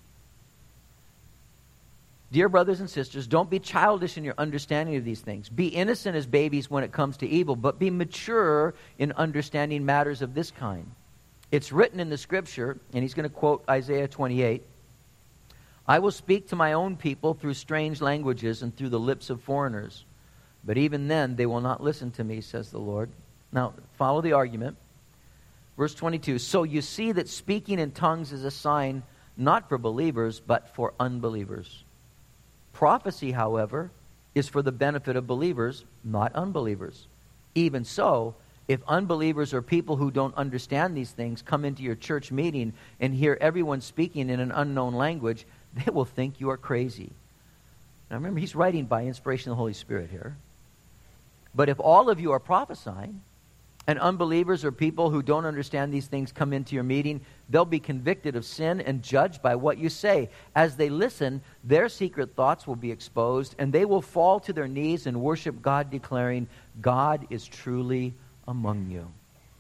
Dear brothers and sisters, don't be childish in your understanding of these things. Be innocent as babies when it comes to evil, but be mature in understanding matters of this kind. It's written in the Scripture, and he's going to quote Isaiah 28, I will speak to my own people through strange languages and through the lips of foreigners. But even then, they will not listen to me, says the Lord. Now, follow the argument. Verse 22, so you see that speaking in tongues is a sign not for believers, but for unbelievers. Prophecy, however, is for the benefit of believers, not unbelievers. Even so, if unbelievers or people who don't understand these things come into your church meeting and hear everyone speaking in an unknown language, they will think you are crazy. Now remember, he's writing by inspiration of the Holy Spirit here. But if all of you are prophesying, and unbelievers or people who don't understand these things come into your meeting, they'll be convicted of sin and judged by what you say. As they listen, their secret thoughts will be exposed, and they will fall to their knees and worship God, declaring, God is truly among you.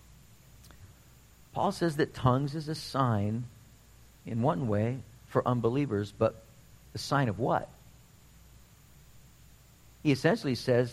Paul says that tongues is a sign, in one way, for unbelievers, but a sign of what? He essentially says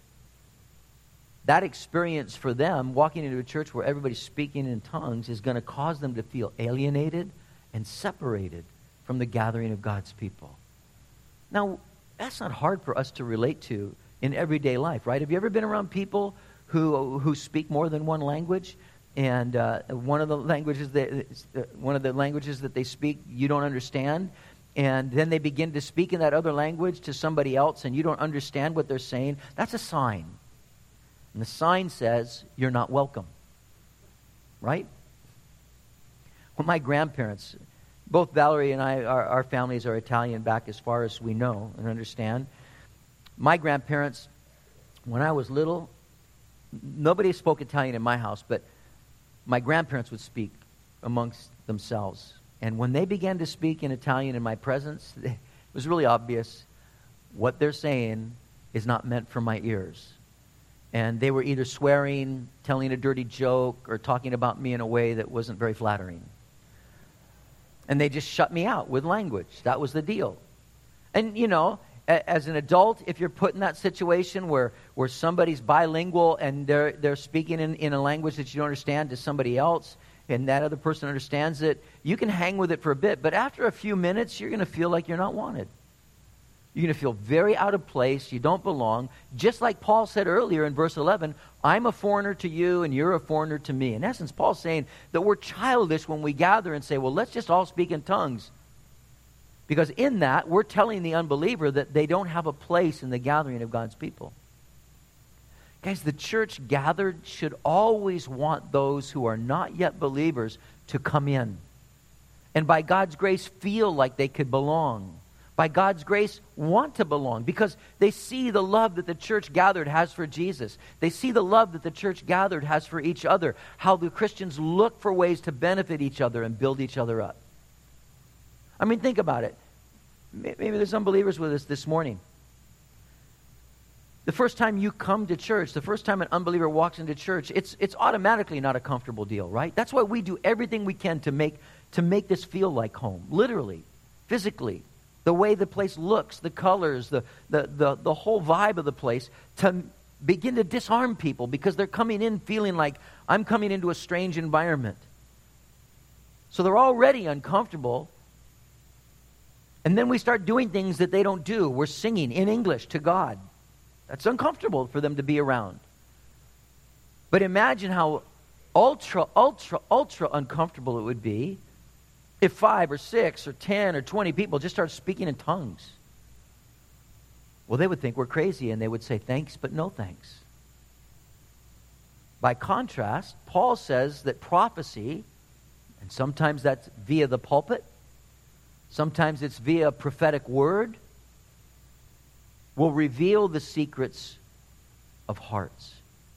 that experience for them, walking into a church where everybody's speaking in tongues, is going to cause them to feel alienated and separated from the gathering of God's people. Now, that's not hard for us to relate to in everyday life, right? Have you ever been around people who speak more than one language, and one of the languages that they speak you don't understand, and then they begin to speak in that other language to somebody else, and you don't understand what they're saying? That's a sign. And the sign says, you're not welcome. Right? When my grandparents, Both Valerie and I, our families are Italian back as far as we know and understand. My grandparents, when I was little, nobody spoke Italian in my house, but my grandparents would speak amongst themselves. And when they began to speak in Italian in my presence, it was really obvious what they're saying is not meant for my ears. And they were either swearing, telling a dirty joke, or talking about me in a way that wasn't very flattering. And they just shut me out with language. That was the deal. And, you know, as an adult, if you're put in that situation where somebody's bilingual and they're speaking in a language that you don't understand to somebody else, and that other person understands it, you can hang with it for a bit. But after a few minutes, you're going to feel like you're not wanted. You're going to feel very out of place. You don't belong. Just like Paul said earlier in verse 11, I'm a foreigner to you and you're a foreigner to me. In essence, Paul's saying that we're childish when we gather and say, well, let's just all speak in tongues. Because in that, we're telling the unbeliever that they don't have a place in the gathering of God's people. Guys, the church gathered should always want those who are not yet believers to come in. And by God's grace, feel like they could belong. By God's grace, want to belong, because they see the love that the church gathered has for Jesus. They see the love that the church gathered has for each other, how the Christians look for ways to benefit each other and build each other up. I mean, think about it. Maybe there's unbelievers with us this morning. The first time you come to church, the first time an unbeliever walks into church, it's automatically not a comfortable deal, right? That's why we do everything we can to make this feel like home, literally, physically. The way the place looks, the colors, the whole vibe of the place, to begin to disarm people because they're coming in feeling like I'm coming into a strange environment. So they're already uncomfortable. And then we start doing things that they don't do. We're singing in English to God. That's uncomfortable for them to be around. But imagine how ultra uncomfortable it would be if 5 or 6 or 10 or 20 people just start speaking in tongues. Well, they would think we're crazy, and they would say thanks, but no thanks. By contrast, Paul says that prophecy, and sometimes that's via the pulpit, sometimes it's via prophetic word, will reveal the secrets of hearts.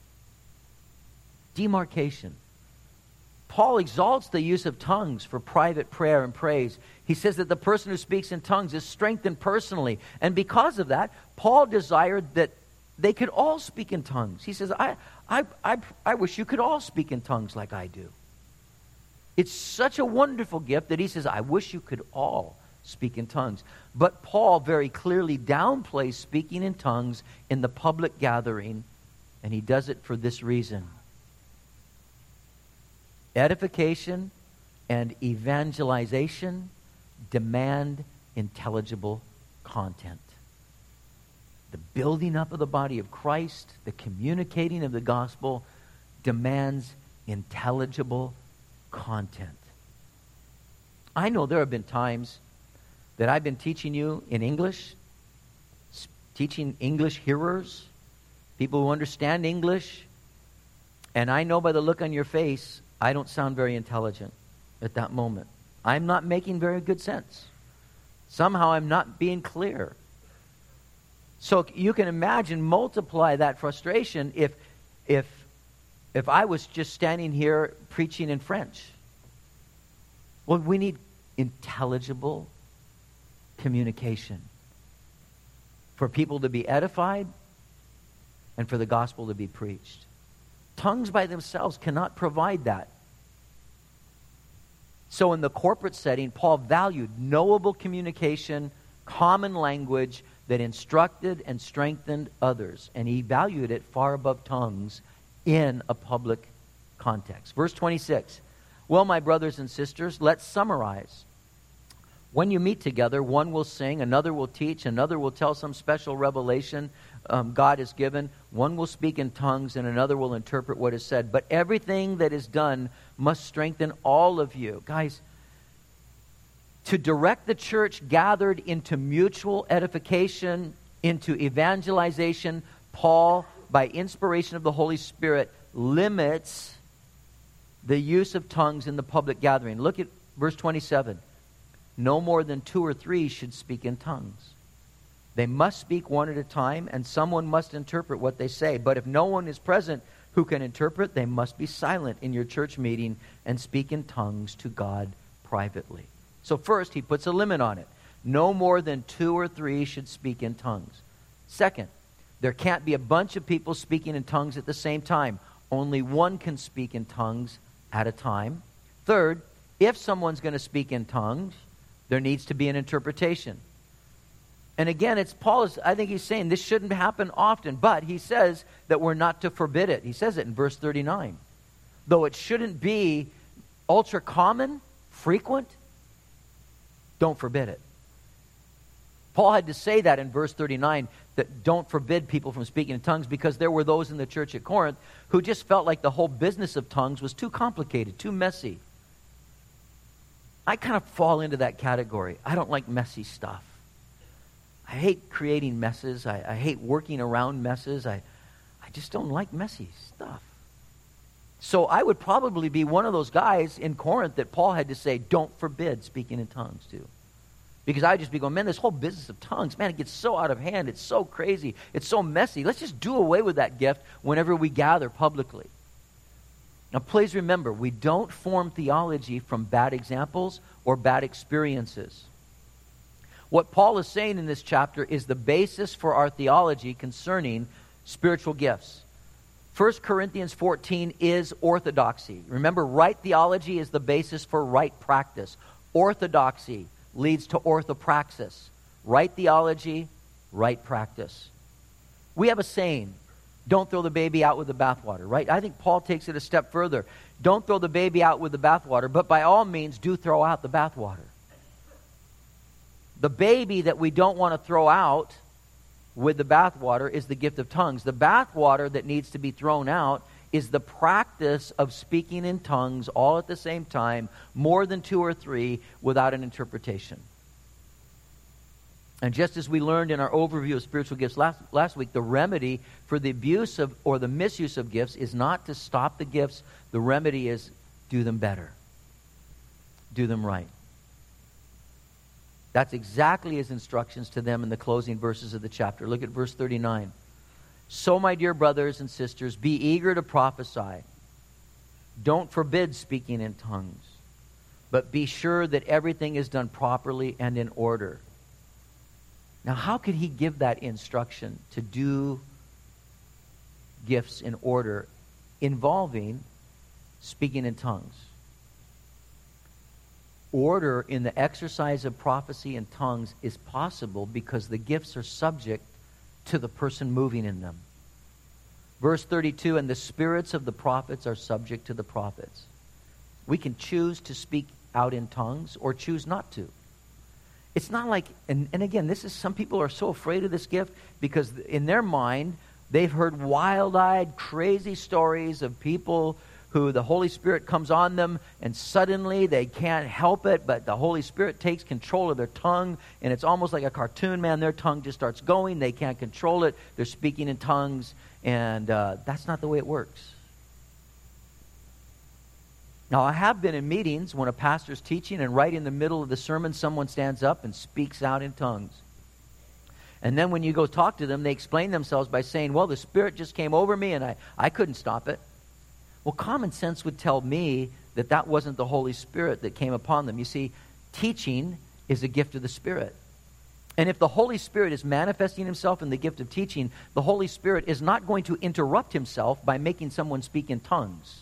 Demarcation. Paul exalts the use of tongues for private prayer and praise. He says that the person who speaks in tongues is strengthened personally. And because of that, Paul desired that they could all speak in tongues. He says, I wish you could all speak in tongues like I do. It's such a wonderful gift that he says, I wish you could all speak in tongues. But Paul very clearly downplays speaking in tongues in the public gathering, and he does it for this reason. Edification and evangelization demand intelligible content. The building up of the body of Christ, the communicating of the gospel, demands intelligible content. I know there have been times that I've been teaching you in English, teaching English hearers, people who understand English, and I know by the look on your face, I don't sound very intelligent at that moment. I'm not making very good sense. Somehow I'm not being clear. So you can imagine, multiply that frustration if I was just standing here preaching in French. Well, we need intelligible communication for people to be edified and for the gospel to be preached. Tongues by themselves cannot provide that. So in the corporate setting, Paul valued knowable communication, common language that instructed and strengthened others. And he valued it far above tongues in a public context. Verse 26. Well, my brothers and sisters, let's summarize. When you meet together, one will sing, another will teach, another will tell some special revelation God has given. One will speak in tongues, and another will interpret what is said. But everything that is done must strengthen all of you. Guys, to direct the church gathered into mutual edification, into evangelization, Paul, by inspiration of the Holy Spirit, limits the use of tongues in the public gathering. Look at verse 27. no more than 2 or 3 should speak in tongues. They must speak one at a time, and someone must interpret what they say. But if no one is present who can interpret, they must be silent in your church meeting and speak in tongues to God privately. So first, he puts a limit on it. No more than 2 or 3 should speak in tongues. Second, there can't be a bunch of people speaking in tongues at the same time. Only one can speak in tongues at a time. Third, if someone's going to speak in tongues, there needs to be an interpretation. And again, I think he's saying this shouldn't happen often, but he says that we're not to forbid it. He says it in verse 39. Though it shouldn't be ultra common, frequent, don't forbid it. Paul had to say that in verse 39, that don't forbid people from speaking in tongues, because there were those in the church at Corinth who just felt like the whole business of tongues was too complicated, too messy. I kind of fall into that category. I don't like messy stuff. I hate creating messes. I hate working around messes. I just don't like messy stuff. So I would probably be one of those guys in Corinth that Paul had to say, don't forbid speaking in tongues to. Because I'd just be going, man, this whole business of tongues, man, it gets so out of hand. It's so crazy. It's so messy. Let's just do away with that gift whenever we gather publicly. Now, please remember, we don't form theology from bad examples or bad experiences. What Paul is saying in this chapter is the basis for our theology concerning spiritual gifts. 1 Corinthians 14 is orthodoxy. Remember, right theology is the basis for right practice. Orthodoxy leads to orthopraxis. Right theology, right practice. We have a saying, don't throw the baby out with the bathwater, right? I think Paul takes it a step further. Don't throw the baby out with the bathwater, but by all means do throw out the bathwater. The baby that we don't want to throw out with the bathwater is the gift of tongues. The bathwater that needs to be thrown out is the practice of speaking in tongues all at the same time, more than 2 or 3, without an interpretation. And just as we learned in our overview of spiritual gifts last week, the remedy for the abuse of or the misuse of gifts is not to stop the gifts. The remedy is do them better. Do them right. That's exactly his instructions to them in the closing verses of the chapter. Look at verse 39. So, my dear brothers and sisters, be eager to prophesy. Don't forbid speaking in tongues, but be sure that everything is done properly and in order. Now, how could he give that instruction to do gifts in order involving speaking in tongues? Order in the exercise of prophecy and tongues is possible because the gifts are subject to the person moving in them. Verse 32, and the spirits of the prophets are subject to the prophets. We can choose to speak out in tongues or choose not to. It's not like, and again, some people are so afraid of this gift because in their mind, they've heard wild-eyed, crazy stories of people who the Holy Spirit comes on them and suddenly they can't help it, but the Holy Spirit takes control of their tongue, and it's almost like a cartoon, man. Their tongue just starts going. They can't control it. They're speaking in tongues, and that's not the way it works. Now, I have been in meetings when a pastor's teaching, and right in the middle of the sermon, someone stands up and speaks out in tongues. And then when you go talk to them, they explain themselves by saying, well, the Spirit just came over me, and I couldn't stop it. Well, common sense would tell me that that wasn't the Holy Spirit that came upon them. You see, teaching is a gift of the Spirit. And if the Holy Spirit is manifesting himself in the gift of teaching, the Holy Spirit is not going to interrupt himself by making someone speak in tongues.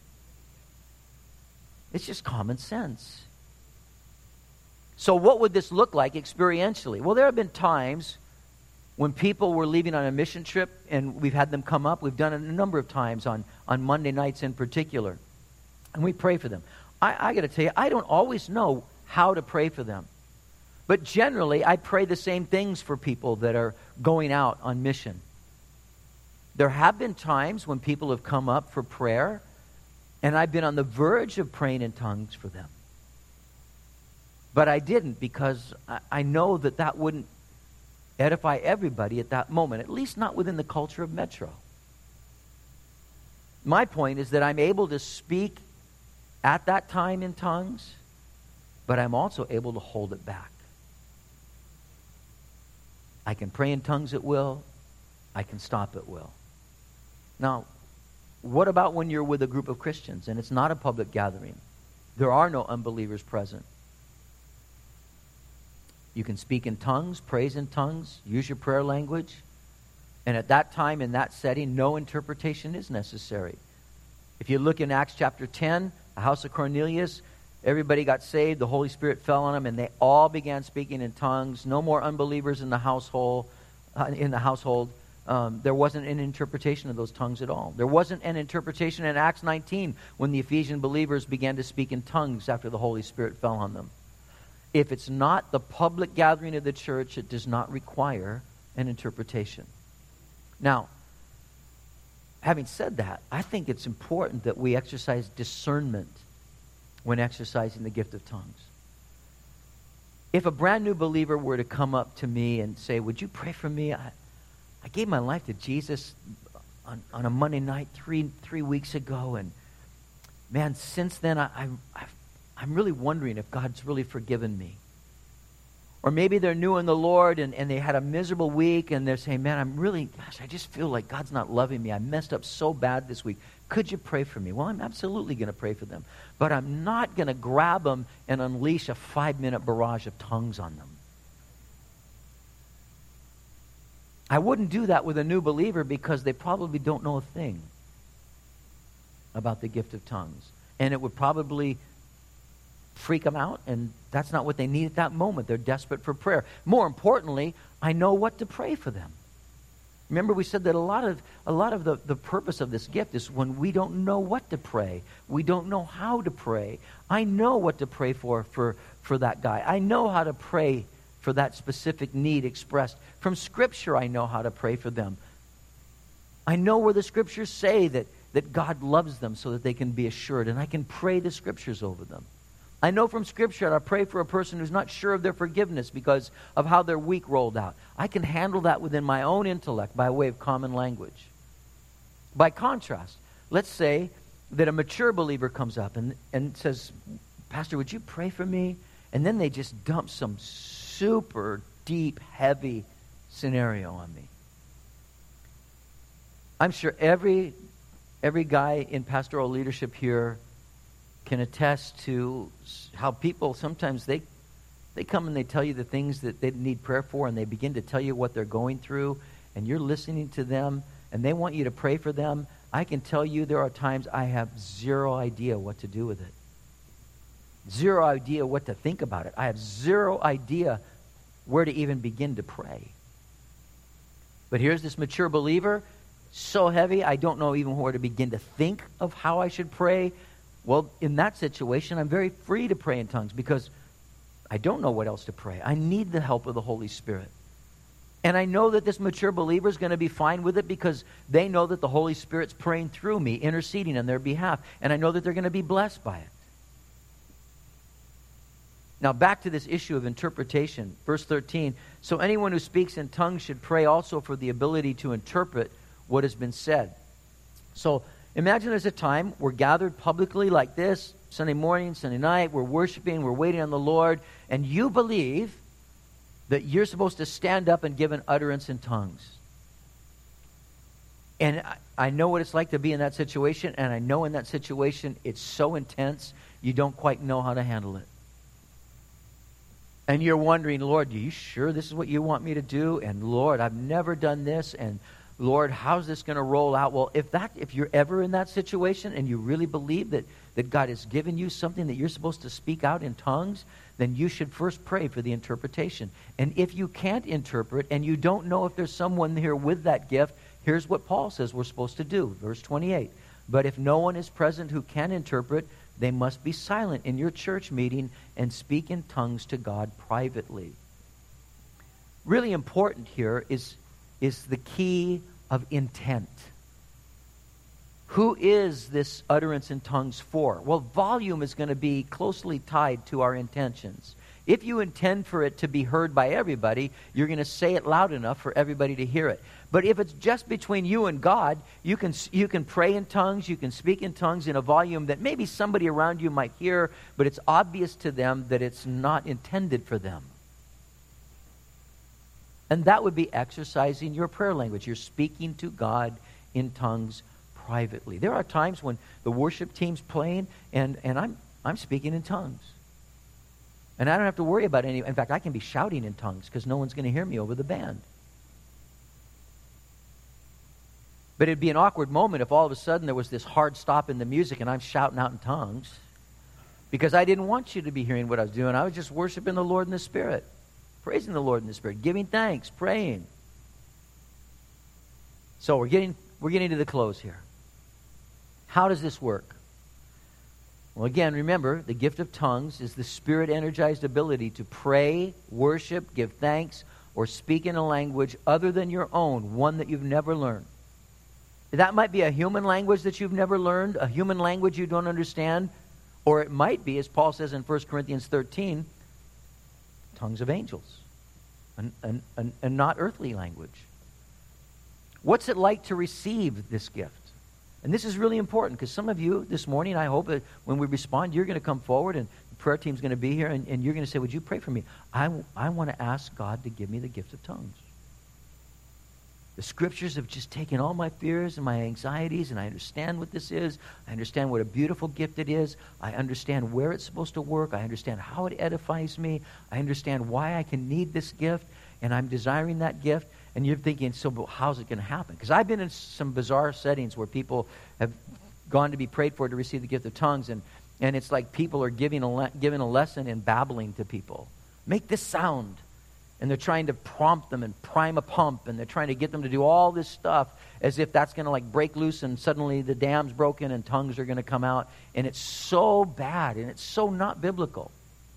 It's just common sense. So what would this look like experientially? Well, there have been times when people were leaving on a mission trip and we've had them come up. We've done it a number of times on Monday nights in particular. And we pray for them. I got to tell you, I don't always know how to pray for them. But generally, I pray the same things for people that are going out on mission. There have been times when people have come up for prayer, and I've been on the verge of praying in tongues for them. But I didn't because I know that wouldn't edify everybody at that moment, at least not within the culture of Metro. My point is that I'm able to speak at that time in tongues, but I'm also able to hold it back. I can pray in tongues at will. I can stop at will. Now, what about when you're with a group of Christians and it's not a public gathering? There are no unbelievers present. You can speak in tongues, praise in tongues, use your prayer language. And at that time, in that setting, no interpretation is necessary. If you look in Acts chapter 10, the house of Cornelius, everybody got saved, the Holy Spirit fell on them, and they all began speaking in tongues. No more unbelievers in the household. There wasn't an interpretation of those tongues at all. There wasn't an interpretation in Acts 19 when the Ephesian believers began to speak in tongues after the Holy Spirit fell on them. If it's not the public gathering of the church, it does not require an interpretation. Now, having said that, I think it's important that we exercise discernment when exercising the gift of tongues. If a brand new believer were to come up to me and say, would you pray for me? I gave my life to Jesus on a Monday night 3 weeks ago, and man, since then I'm really wondering if God's really forgiven me. Or maybe they're new in the Lord and they had a miserable week and they're saying, man, I just feel like God's not loving me. I messed up so bad this week. Could you pray for me? Well, I'm absolutely going to pray for them. But I'm not going to grab them and unleash a 5-minute barrage of tongues on them. I wouldn't do that with a new believer because they probably don't know a thing about the gift of tongues. And it would probably freak them out, and that's not what they need at that moment. They're desperate for prayer. More importantly, I know what to pray for them. Remember, we said that a lot of the purpose of this gift is when we don't know what to pray. We don't know how to pray. I know what to pray for that guy. I know how to pray for that specific need expressed. From Scripture, I know how to pray for them. I know where the Scriptures say that God loves them so that they can be assured, and I can pray the Scriptures over them. I know from Scripture that I pray for a person who's not sure of their forgiveness because of how their week rolled out. I can handle that within my own intellect by way of common language. By contrast, let's say that a mature believer comes up and says, Pastor, would you pray for me? And then they just dump some super deep, heavy scenario on me. I'm sure every guy in pastoral leadership here can attest to how people sometimes they come and they tell you the things that they need prayer for, and they begin to tell you what they're going through, and you're listening to them, and they want you to pray for them. I can tell you there are times I have zero idea what to do with it. Zero idea what to think about it. I have zero idea where to even begin to pray. But here's this mature believer, so heavy, I don't know even where to begin to think of how I should pray. Well, in that situation, I'm very free to pray in tongues because I don't know what else to pray. I need the help of the Holy Spirit. And I know that this mature believer is going to be fine with it because they know that the Holy Spirit's praying through me, interceding on their behalf. And I know that they're going to be blessed by it. Now, back to this issue of interpretation. Verse 13, so anyone who speaks in tongues should pray also for the ability to interpret what has been said. So, imagine there's a time we're gathered publicly like this, Sunday morning, Sunday night, we're worshiping, we're waiting on the Lord, and you believe that you're supposed to stand up and give an utterance in tongues. And I know what it's like to be in that situation, and I know in that situation it's so intense, you don't quite know how to handle it. And you're wondering, Lord, are you sure this is what you want me to do? And Lord, I've never done this, and Lord, how's this going to roll out? Well, if you're ever in that situation and you really believe that God has given you something that you're supposed to speak out in tongues, then you should first pray for the interpretation. And if you can't interpret and you don't know if there's someone here with that gift, here's what Paul says we're supposed to do. Verse 28. But if no one is present who can interpret, they must be silent in your church meeting and speak in tongues to God privately. Really important here is the key of intent. Who is this utterance in tongues for? Well, volume is going to be closely tied to our intentions. If you intend for it to be heard by everybody, you're going to say it loud enough for everybody to hear it. But if it's just between you and God, you can pray in tongues, you can speak in tongues in a volume that maybe somebody around you might hear, but it's obvious to them that it's not intended for them. And that would be exercising your prayer language. You're speaking to God in tongues privately. There are times when the worship team's playing and I'm speaking in tongues. And I don't have to worry about any. In fact, I can be shouting in tongues because no one's going to hear me over the band. But it'd be an awkward moment if all of a sudden there was this hard stop in the music and I'm shouting out in tongues, because I didn't want you to be hearing what I was doing. I was just worshiping the Lord in the Spirit, praising the Lord in the Spirit, giving thanks, praying. So we're getting to the close here. How does this work? Well, again, remember, the gift of tongues is the Spirit-energized ability to pray, worship, give thanks, or speak in a language other than your own, one that you've never learned. That might be a human language that you've never learned, a human language you don't understand, or it might be, as Paul says in 1 Corinthians 13, tongues of angels, and not earthly language. What's it like to receive this gift? And this is really important, because some of you this morning, I hope that when we respond, you're going to come forward and the prayer team's going to be here and you're going to say, would you pray for me? I want to ask God to give me the gift of tongues. The Scriptures have just taken all my fears and my anxieties, and I understand what this is. I understand what a beautiful gift it is. I understand where it's supposed to work. I understand how it edifies me. I understand why I can need this gift, and I'm desiring that gift. And you're thinking, so how's it going to happen? Because I've been in some bizarre settings where people have gone to be prayed for to receive the gift of tongues, and it's like people are giving a lesson in babbling to people. Make this sound. And they're trying to prompt them and prime a pump, and they're trying to get them to do all this stuff as if that's going to like break loose and suddenly the dam's broken and tongues are going to come out. And it's so bad, and it's so not biblical.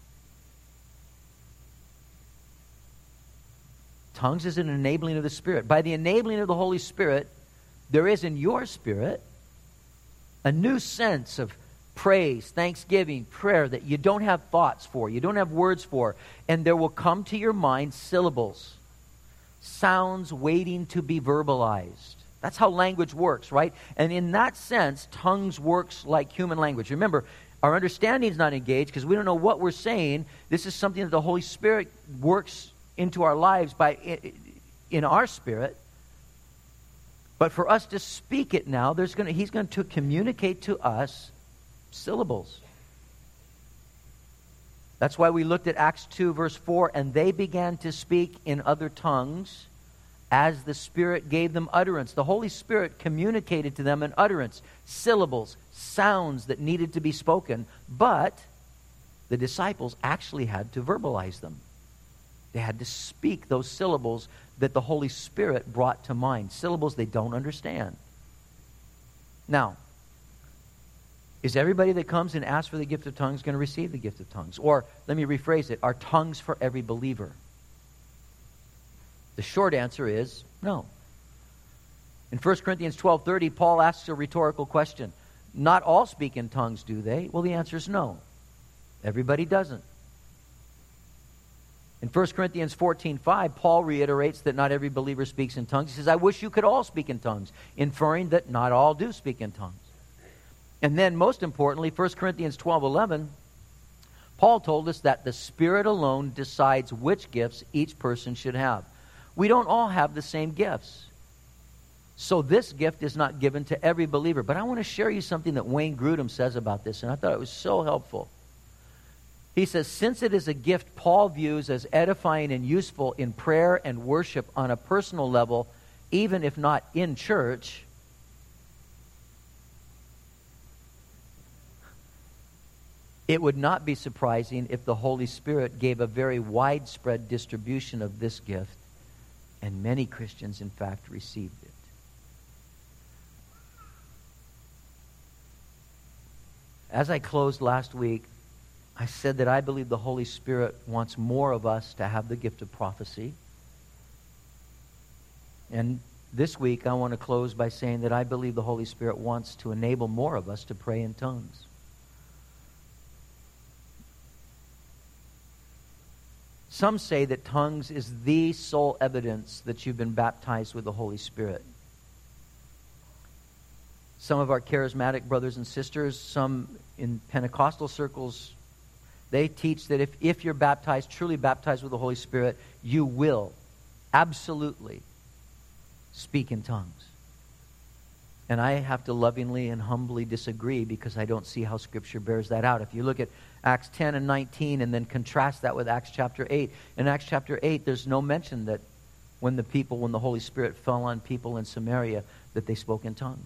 Tongues is an enabling of the Spirit. By the enabling of the Holy Spirit, there is in your spirit a new sense of praise, thanksgiving, prayer that you don't have thoughts for, you don't have words for, and there will come to your mind syllables, sounds waiting to be verbalized. That's how language works, right? And in that sense, tongues works like human language. Remember, our understanding is not engaged because we don't know what we're saying. This is something that the Holy Spirit works into our lives in our spirit. But for us to speak it now, He's going to communicate to us syllables. That's why we looked at Acts 2 verse 4, and they began to speak in other tongues as the Spirit gave them utterance. The Holy Spirit communicated to them an utterance, syllables, sounds that needed to be spoken, but the disciples actually had to verbalize them. They had to speak those syllables that the Holy Spirit brought to mind, syllables they don't understand. Now, is everybody that comes and asks for the gift of tongues going to receive the gift of tongues? Or, let me rephrase it, are tongues for every believer? The short answer is no. In 1 Corinthians 12:30, Paul asks a rhetorical question. Not all speak in tongues, do they? Well, the answer is no. Everybody doesn't. In 1 Corinthians 14:5, Paul reiterates that not every believer speaks in tongues. He says, I wish you could all speak in tongues, inferring that not all do speak in tongues. And then, most importantly, 1 Corinthians 12:11, Paul told us that the Spirit alone decides which gifts each person should have. We don't all have the same gifts. So this gift is not given to every believer. But I want to share you something that Wayne Grudem says about this, and I thought it was so helpful. He says, since it is a gift Paul views as edifying and useful in prayer and worship on a personal level, even if not in church, it would not be surprising if the Holy Spirit gave a very widespread distribution of this gift, and many Christians, in fact, received it. As I closed last week, I said that I believe the Holy Spirit wants more of us to have the gift of prophecy. And this week, I want to close by saying that I believe the Holy Spirit wants to enable more of us to pray in tongues. Some say that tongues is the sole evidence that you've been baptized with the Holy Spirit. Some of our charismatic brothers and sisters, some in Pentecostal circles, they teach that if you're baptized, truly baptized with the Holy Spirit, you will absolutely speak in tongues. And I have to lovingly and humbly disagree because I don't see how Scripture bears that out. If you look at Acts 10 and 19 and then contrast that with Acts chapter 8, in Acts chapter 8 there's no mention that when the Holy Spirit fell on people in Samaria that they spoke in tongues.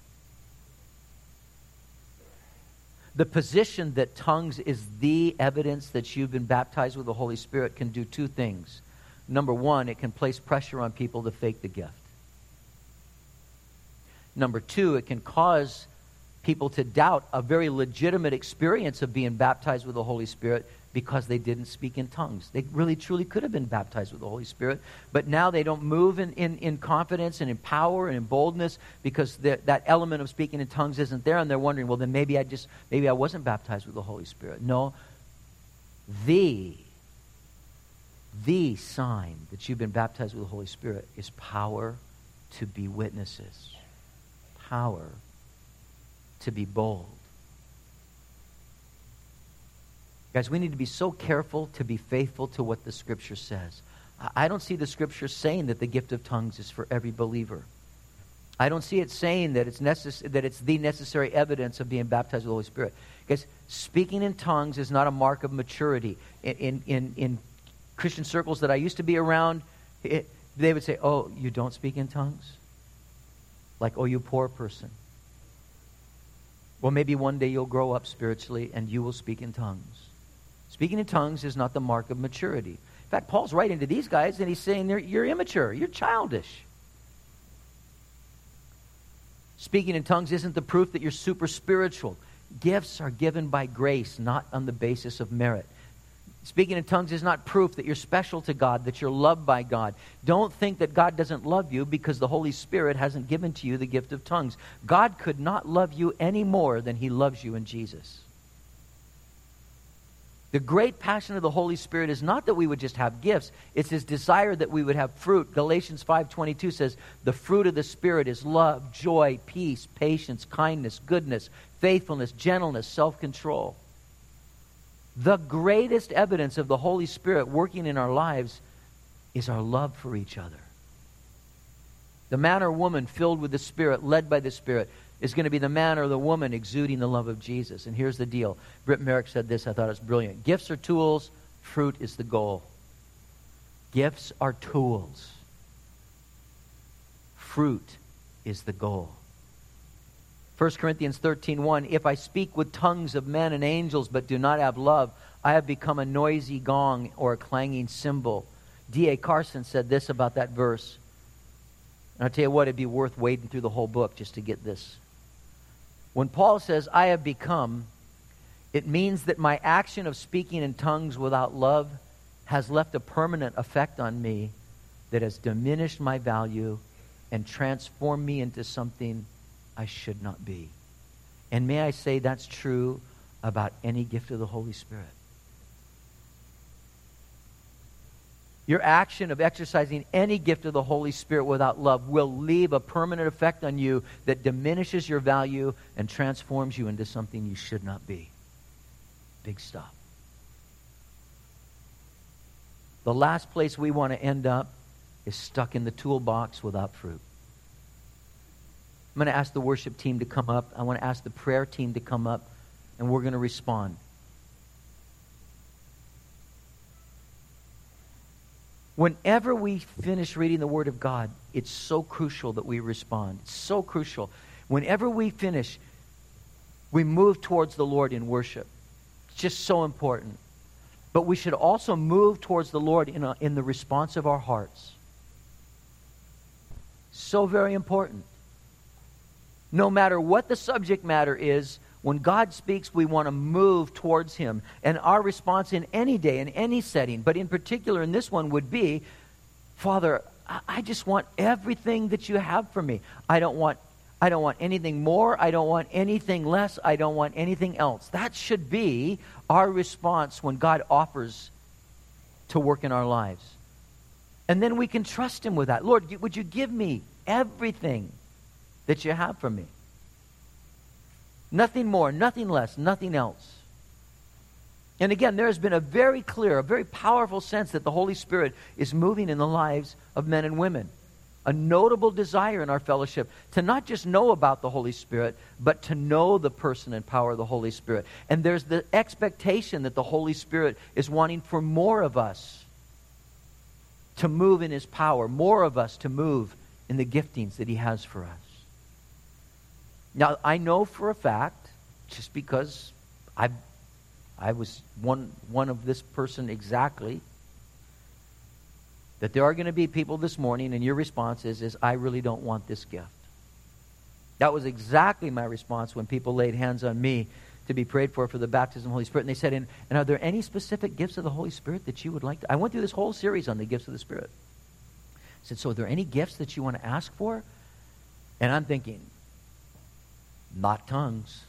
The position that tongues is the evidence that you've been baptized with the Holy Spirit can do two things. Number one, it can place pressure on people to fake the gift. Number two, it can cause people to doubt a very legitimate experience of being baptized with the Holy Spirit because they didn't speak in tongues. They really, truly could have been baptized with the Holy Spirit, but now they don't move in confidence and in power and in boldness because that element of speaking in tongues isn't there, and they're wondering, well, then maybe I wasn't baptized with the Holy Spirit. No, the sign that you've been baptized with the Holy Spirit is power to be witnesses. Power to be bold. Guys, we need to be so careful to be faithful to what the Scripture says. I don't see the Scripture saying that the gift of tongues is for every believer. I don't see it saying that it's the necessary evidence of being baptized with the Holy Spirit. Guys, speaking in tongues is not a mark of maturity. In Christian circles that I used to be around, they would say, "Oh, you don't speak in tongues?" Like, "Oh, you poor person." Well, maybe one day you'll grow up spiritually and you will speak in tongues. Speaking in tongues is not the mark of maturity. In fact, Paul's writing to these guys and he's saying you're immature, you're childish. Speaking in tongues isn't the proof that you're super spiritual. Gifts are given by grace, not on the basis of merit. Speaking in tongues is not proof that you're special to God, that you're loved by God. Don't think that God doesn't love you because the Holy Spirit hasn't given to you the gift of tongues. God could not love you any more than He loves you in Jesus. The great passion of the Holy Spirit is not that we would just have gifts. It's His desire that we would have fruit. Galatians 5:22 says, the fruit of the Spirit is love, joy, peace, patience, kindness, goodness, faithfulness, gentleness, self-control. The greatest evidence of the Holy Spirit working in our lives is our love for each other. The man or woman filled with the Spirit, led by the Spirit, is going to be the man or the woman exuding the love of Jesus. And here's the deal. Britt Merrick said this, I thought it was brilliant. Gifts are tools, fruit is the goal. Gifts are tools. Fruit is the goal. 1 Corinthians 13:1, if I speak with tongues of men and angels but do not have love, I have become a noisy gong or a clanging cymbal. D.A. Carson said this about that verse. And I'll tell you what, it'd be worth wading through the whole book just to get this. When Paul says, I have become, it means that my action of speaking in tongues without love has left a permanent effect on me that has diminished my value and transformed me into something I should not be. And may I say that's true about any gift of the Holy Spirit. Your action of exercising any gift of the Holy Spirit without love will leave a permanent effect on you that diminishes your value and transforms you into something you should not be. Big stuff. The last place we want to end up is stuck in the toolbox without fruit. I'm going to ask the worship team to come up. I want to ask the prayer team to come up, and we're going to respond. Whenever we finish reading the Word of God, it's so crucial that we respond. It's so crucial. Whenever we finish, we move towards the Lord in worship. It's just so important. But we should also move towards the Lord in the response of our hearts. So very important. No matter what the subject matter is, when God speaks, we want to move towards Him. And our response in any day, in any setting, but in particular in this one would be, Father, I just want everything that you have for me. I don't want anything more. I don't want anything less. I don't want anything else. That should be our response when God offers to work in our lives. And then we can trust him with that. Lord, would you give me everything that you have for me? Nothing more, nothing less, nothing else. And again, there has been a very clear, a very powerful sense that the Holy Spirit is moving in the lives of men and women. A notable desire in our fellowship to not just know about the Holy Spirit, but to know the person and power of the Holy Spirit. And there's the expectation that the Holy Spirit is wanting for more of us to move in his power, more of us to move in the giftings that he has for us. Now, I know for a fact, just because I was one of this person exactly, that there are going to be people this morning, and your response is I really don't want this gift. That was exactly my response when people laid hands on me to be prayed for the baptism of the Holy Spirit. And they said, and are there any specific gifts of the Holy Spirit that you would like to? I went through this whole series on the gifts of the Spirit. I said, so are there any gifts that you want to ask for? And I'm thinking, not tongues.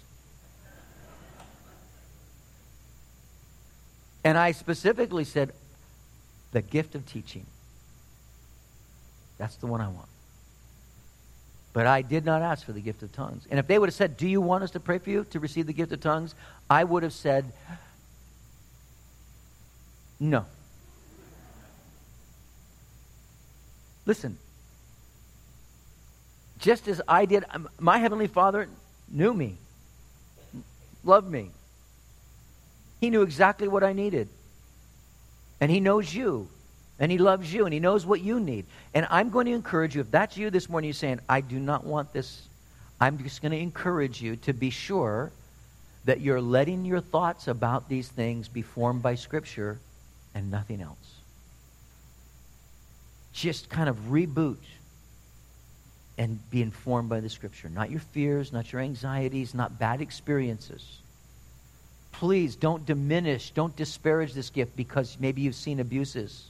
And I specifically said, the gift of teaching. That's the one I want. But I did not ask for the gift of tongues. And if they would have said, do you want us to pray for you to receive the gift of tongues? I would have said, no. Listen, just as I did, my Heavenly Father knew me, loved me. He knew exactly what I needed. And he knows you. And he loves you. And he knows what you need. And I'm going to encourage you, if that's you this morning, you're saying, I do not want this. I'm just going to encourage you to be sure that you're letting your thoughts about these things be formed by Scripture and nothing else. Just kind of reboot and be informed by the Scripture. Not your fears, not your anxieties, not bad experiences. Please don't diminish, don't disparage this gift because maybe you've seen abuses.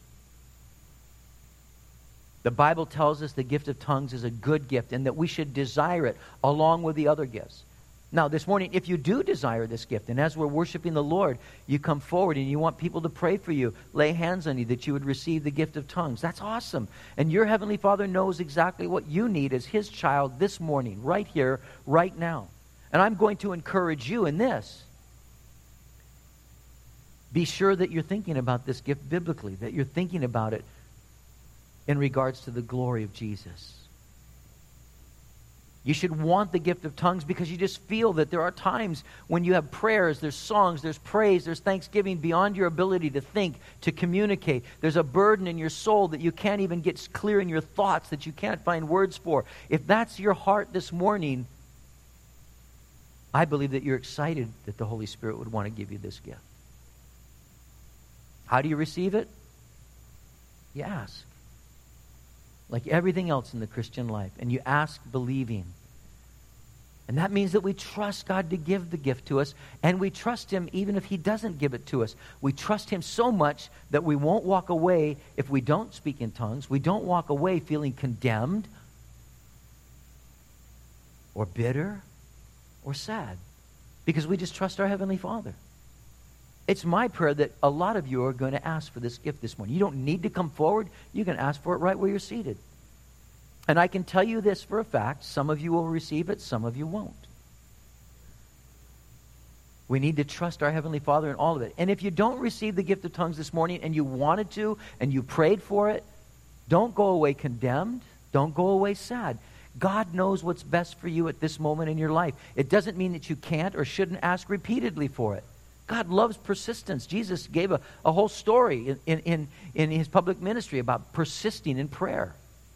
The Bible tells us the gift of tongues is a good gift and that we should desire it along with the other gifts. Now, this morning, if you do desire this gift, and as we're worshiping the Lord, you come forward and you want people to pray for you, lay hands on you that you would receive the gift of tongues. That's awesome. And your Heavenly Father knows exactly what you need as his child this morning, right here, right now. And I'm going to encourage you in this. Be sure that you're thinking about this gift biblically, that you're thinking about it in regards to the glory of Jesus. You should want the gift of tongues because you just feel that there are times when you have prayers, there's songs, there's praise, there's thanksgiving beyond your ability to think, to communicate. There's a burden in your soul that you can't even get clear in your thoughts, that you can't find words for. If that's your heart this morning, I believe that you're excited that the Holy Spirit would want to give you this gift. How do you receive it? You ask. Like everything else in the Christian life. And you ask believing. And that means that we trust God to give the gift to us. And we trust him even if he doesn't give it to us. We trust him so much that we won't walk away if we don't speak in tongues. We don't walk away feeling condemned or bitter or sad. Because we just trust our Heavenly Father. It's my prayer that a lot of you are going to ask for this gift this morning. You don't need to come forward. You can ask for it right where you're seated. And I can tell you this for a fact. Some of you will receive it. Some of you won't. We need to trust our Heavenly Father in all of it. And if you don't receive the gift of tongues this morning and you wanted to and you prayed for it, don't go away condemned. Don't go away sad. God knows what's best for you at this moment in your life. It doesn't mean that you can't or shouldn't ask repeatedly for it. God loves persistence. Jesus gave a whole story in his public ministry about persisting in prayer.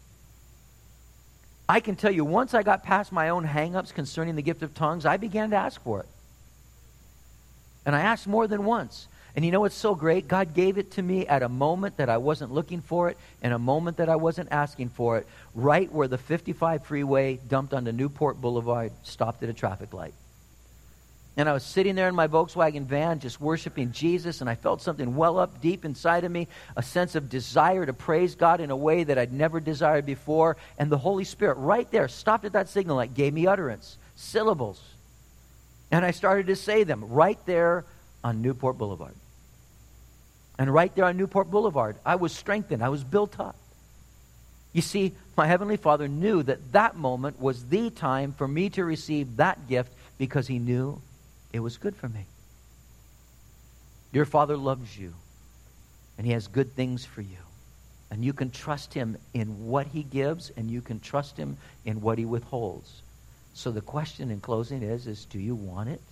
I can tell you, once I got past my own hang-ups concerning the gift of tongues, I began to ask for it. And I asked more than once. And you know what's so great? God gave it to me at a moment that I wasn't looking for it, and a moment that I wasn't asking for it, right where the 55 freeway dumped onto Newport Boulevard, stopped at a traffic light. And I was sitting there in my Volkswagen van just worshiping Jesus, and I felt something well up deep inside of me, a sense of desire to praise God in a way that I'd never desired before. And the Holy Spirit right there stopped at that signal light, gave me utterance, syllables. And I started to say them right there on Newport Boulevard. And right there on Newport Boulevard, I was strengthened. I was built up. You see, my Heavenly Father knew that that moment was the time for me to receive that gift because He knew it was good for me. Your Father loves you, and He has good things for you. And you can trust Him in what He gives, and you can trust Him in what He withholds. So the question in closing is do you want it?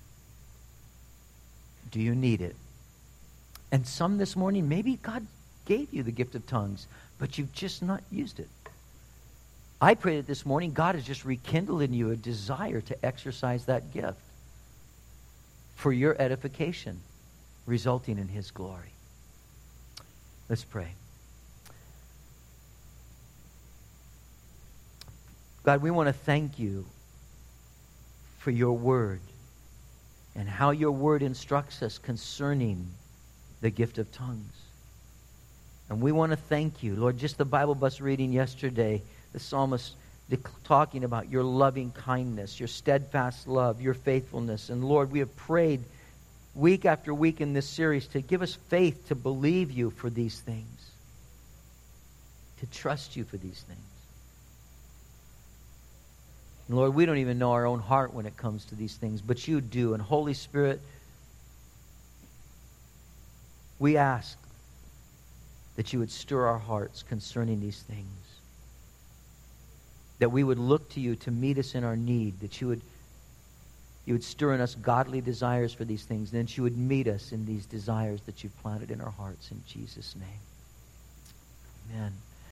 Do you need it? And some this morning, maybe God gave you the gift of tongues, but you've just not used it. I pray that this morning God has just rekindled in you a desire to exercise that gift for your edification, resulting in His glory. Let's pray. God, we want to thank You for Your Word and how Your Word instructs us concerning the gift of tongues. And we want to thank You, Lord, just the Bible bus reading yesterday, the psalmist talking about Your loving kindness, Your steadfast love, Your faithfulness. And Lord, we have prayed week after week in this series to give us faith to believe You for these things, to trust You for these things. And Lord, we don't even know our own heart when it comes to these things, but You do. And Holy Spirit, we ask that You would stir our hearts concerning these things. That we would look to You to meet us in our need. That You would stir in us godly desires for these things. And that You would meet us in these desires that You've planted in our hearts. In Jesus' name.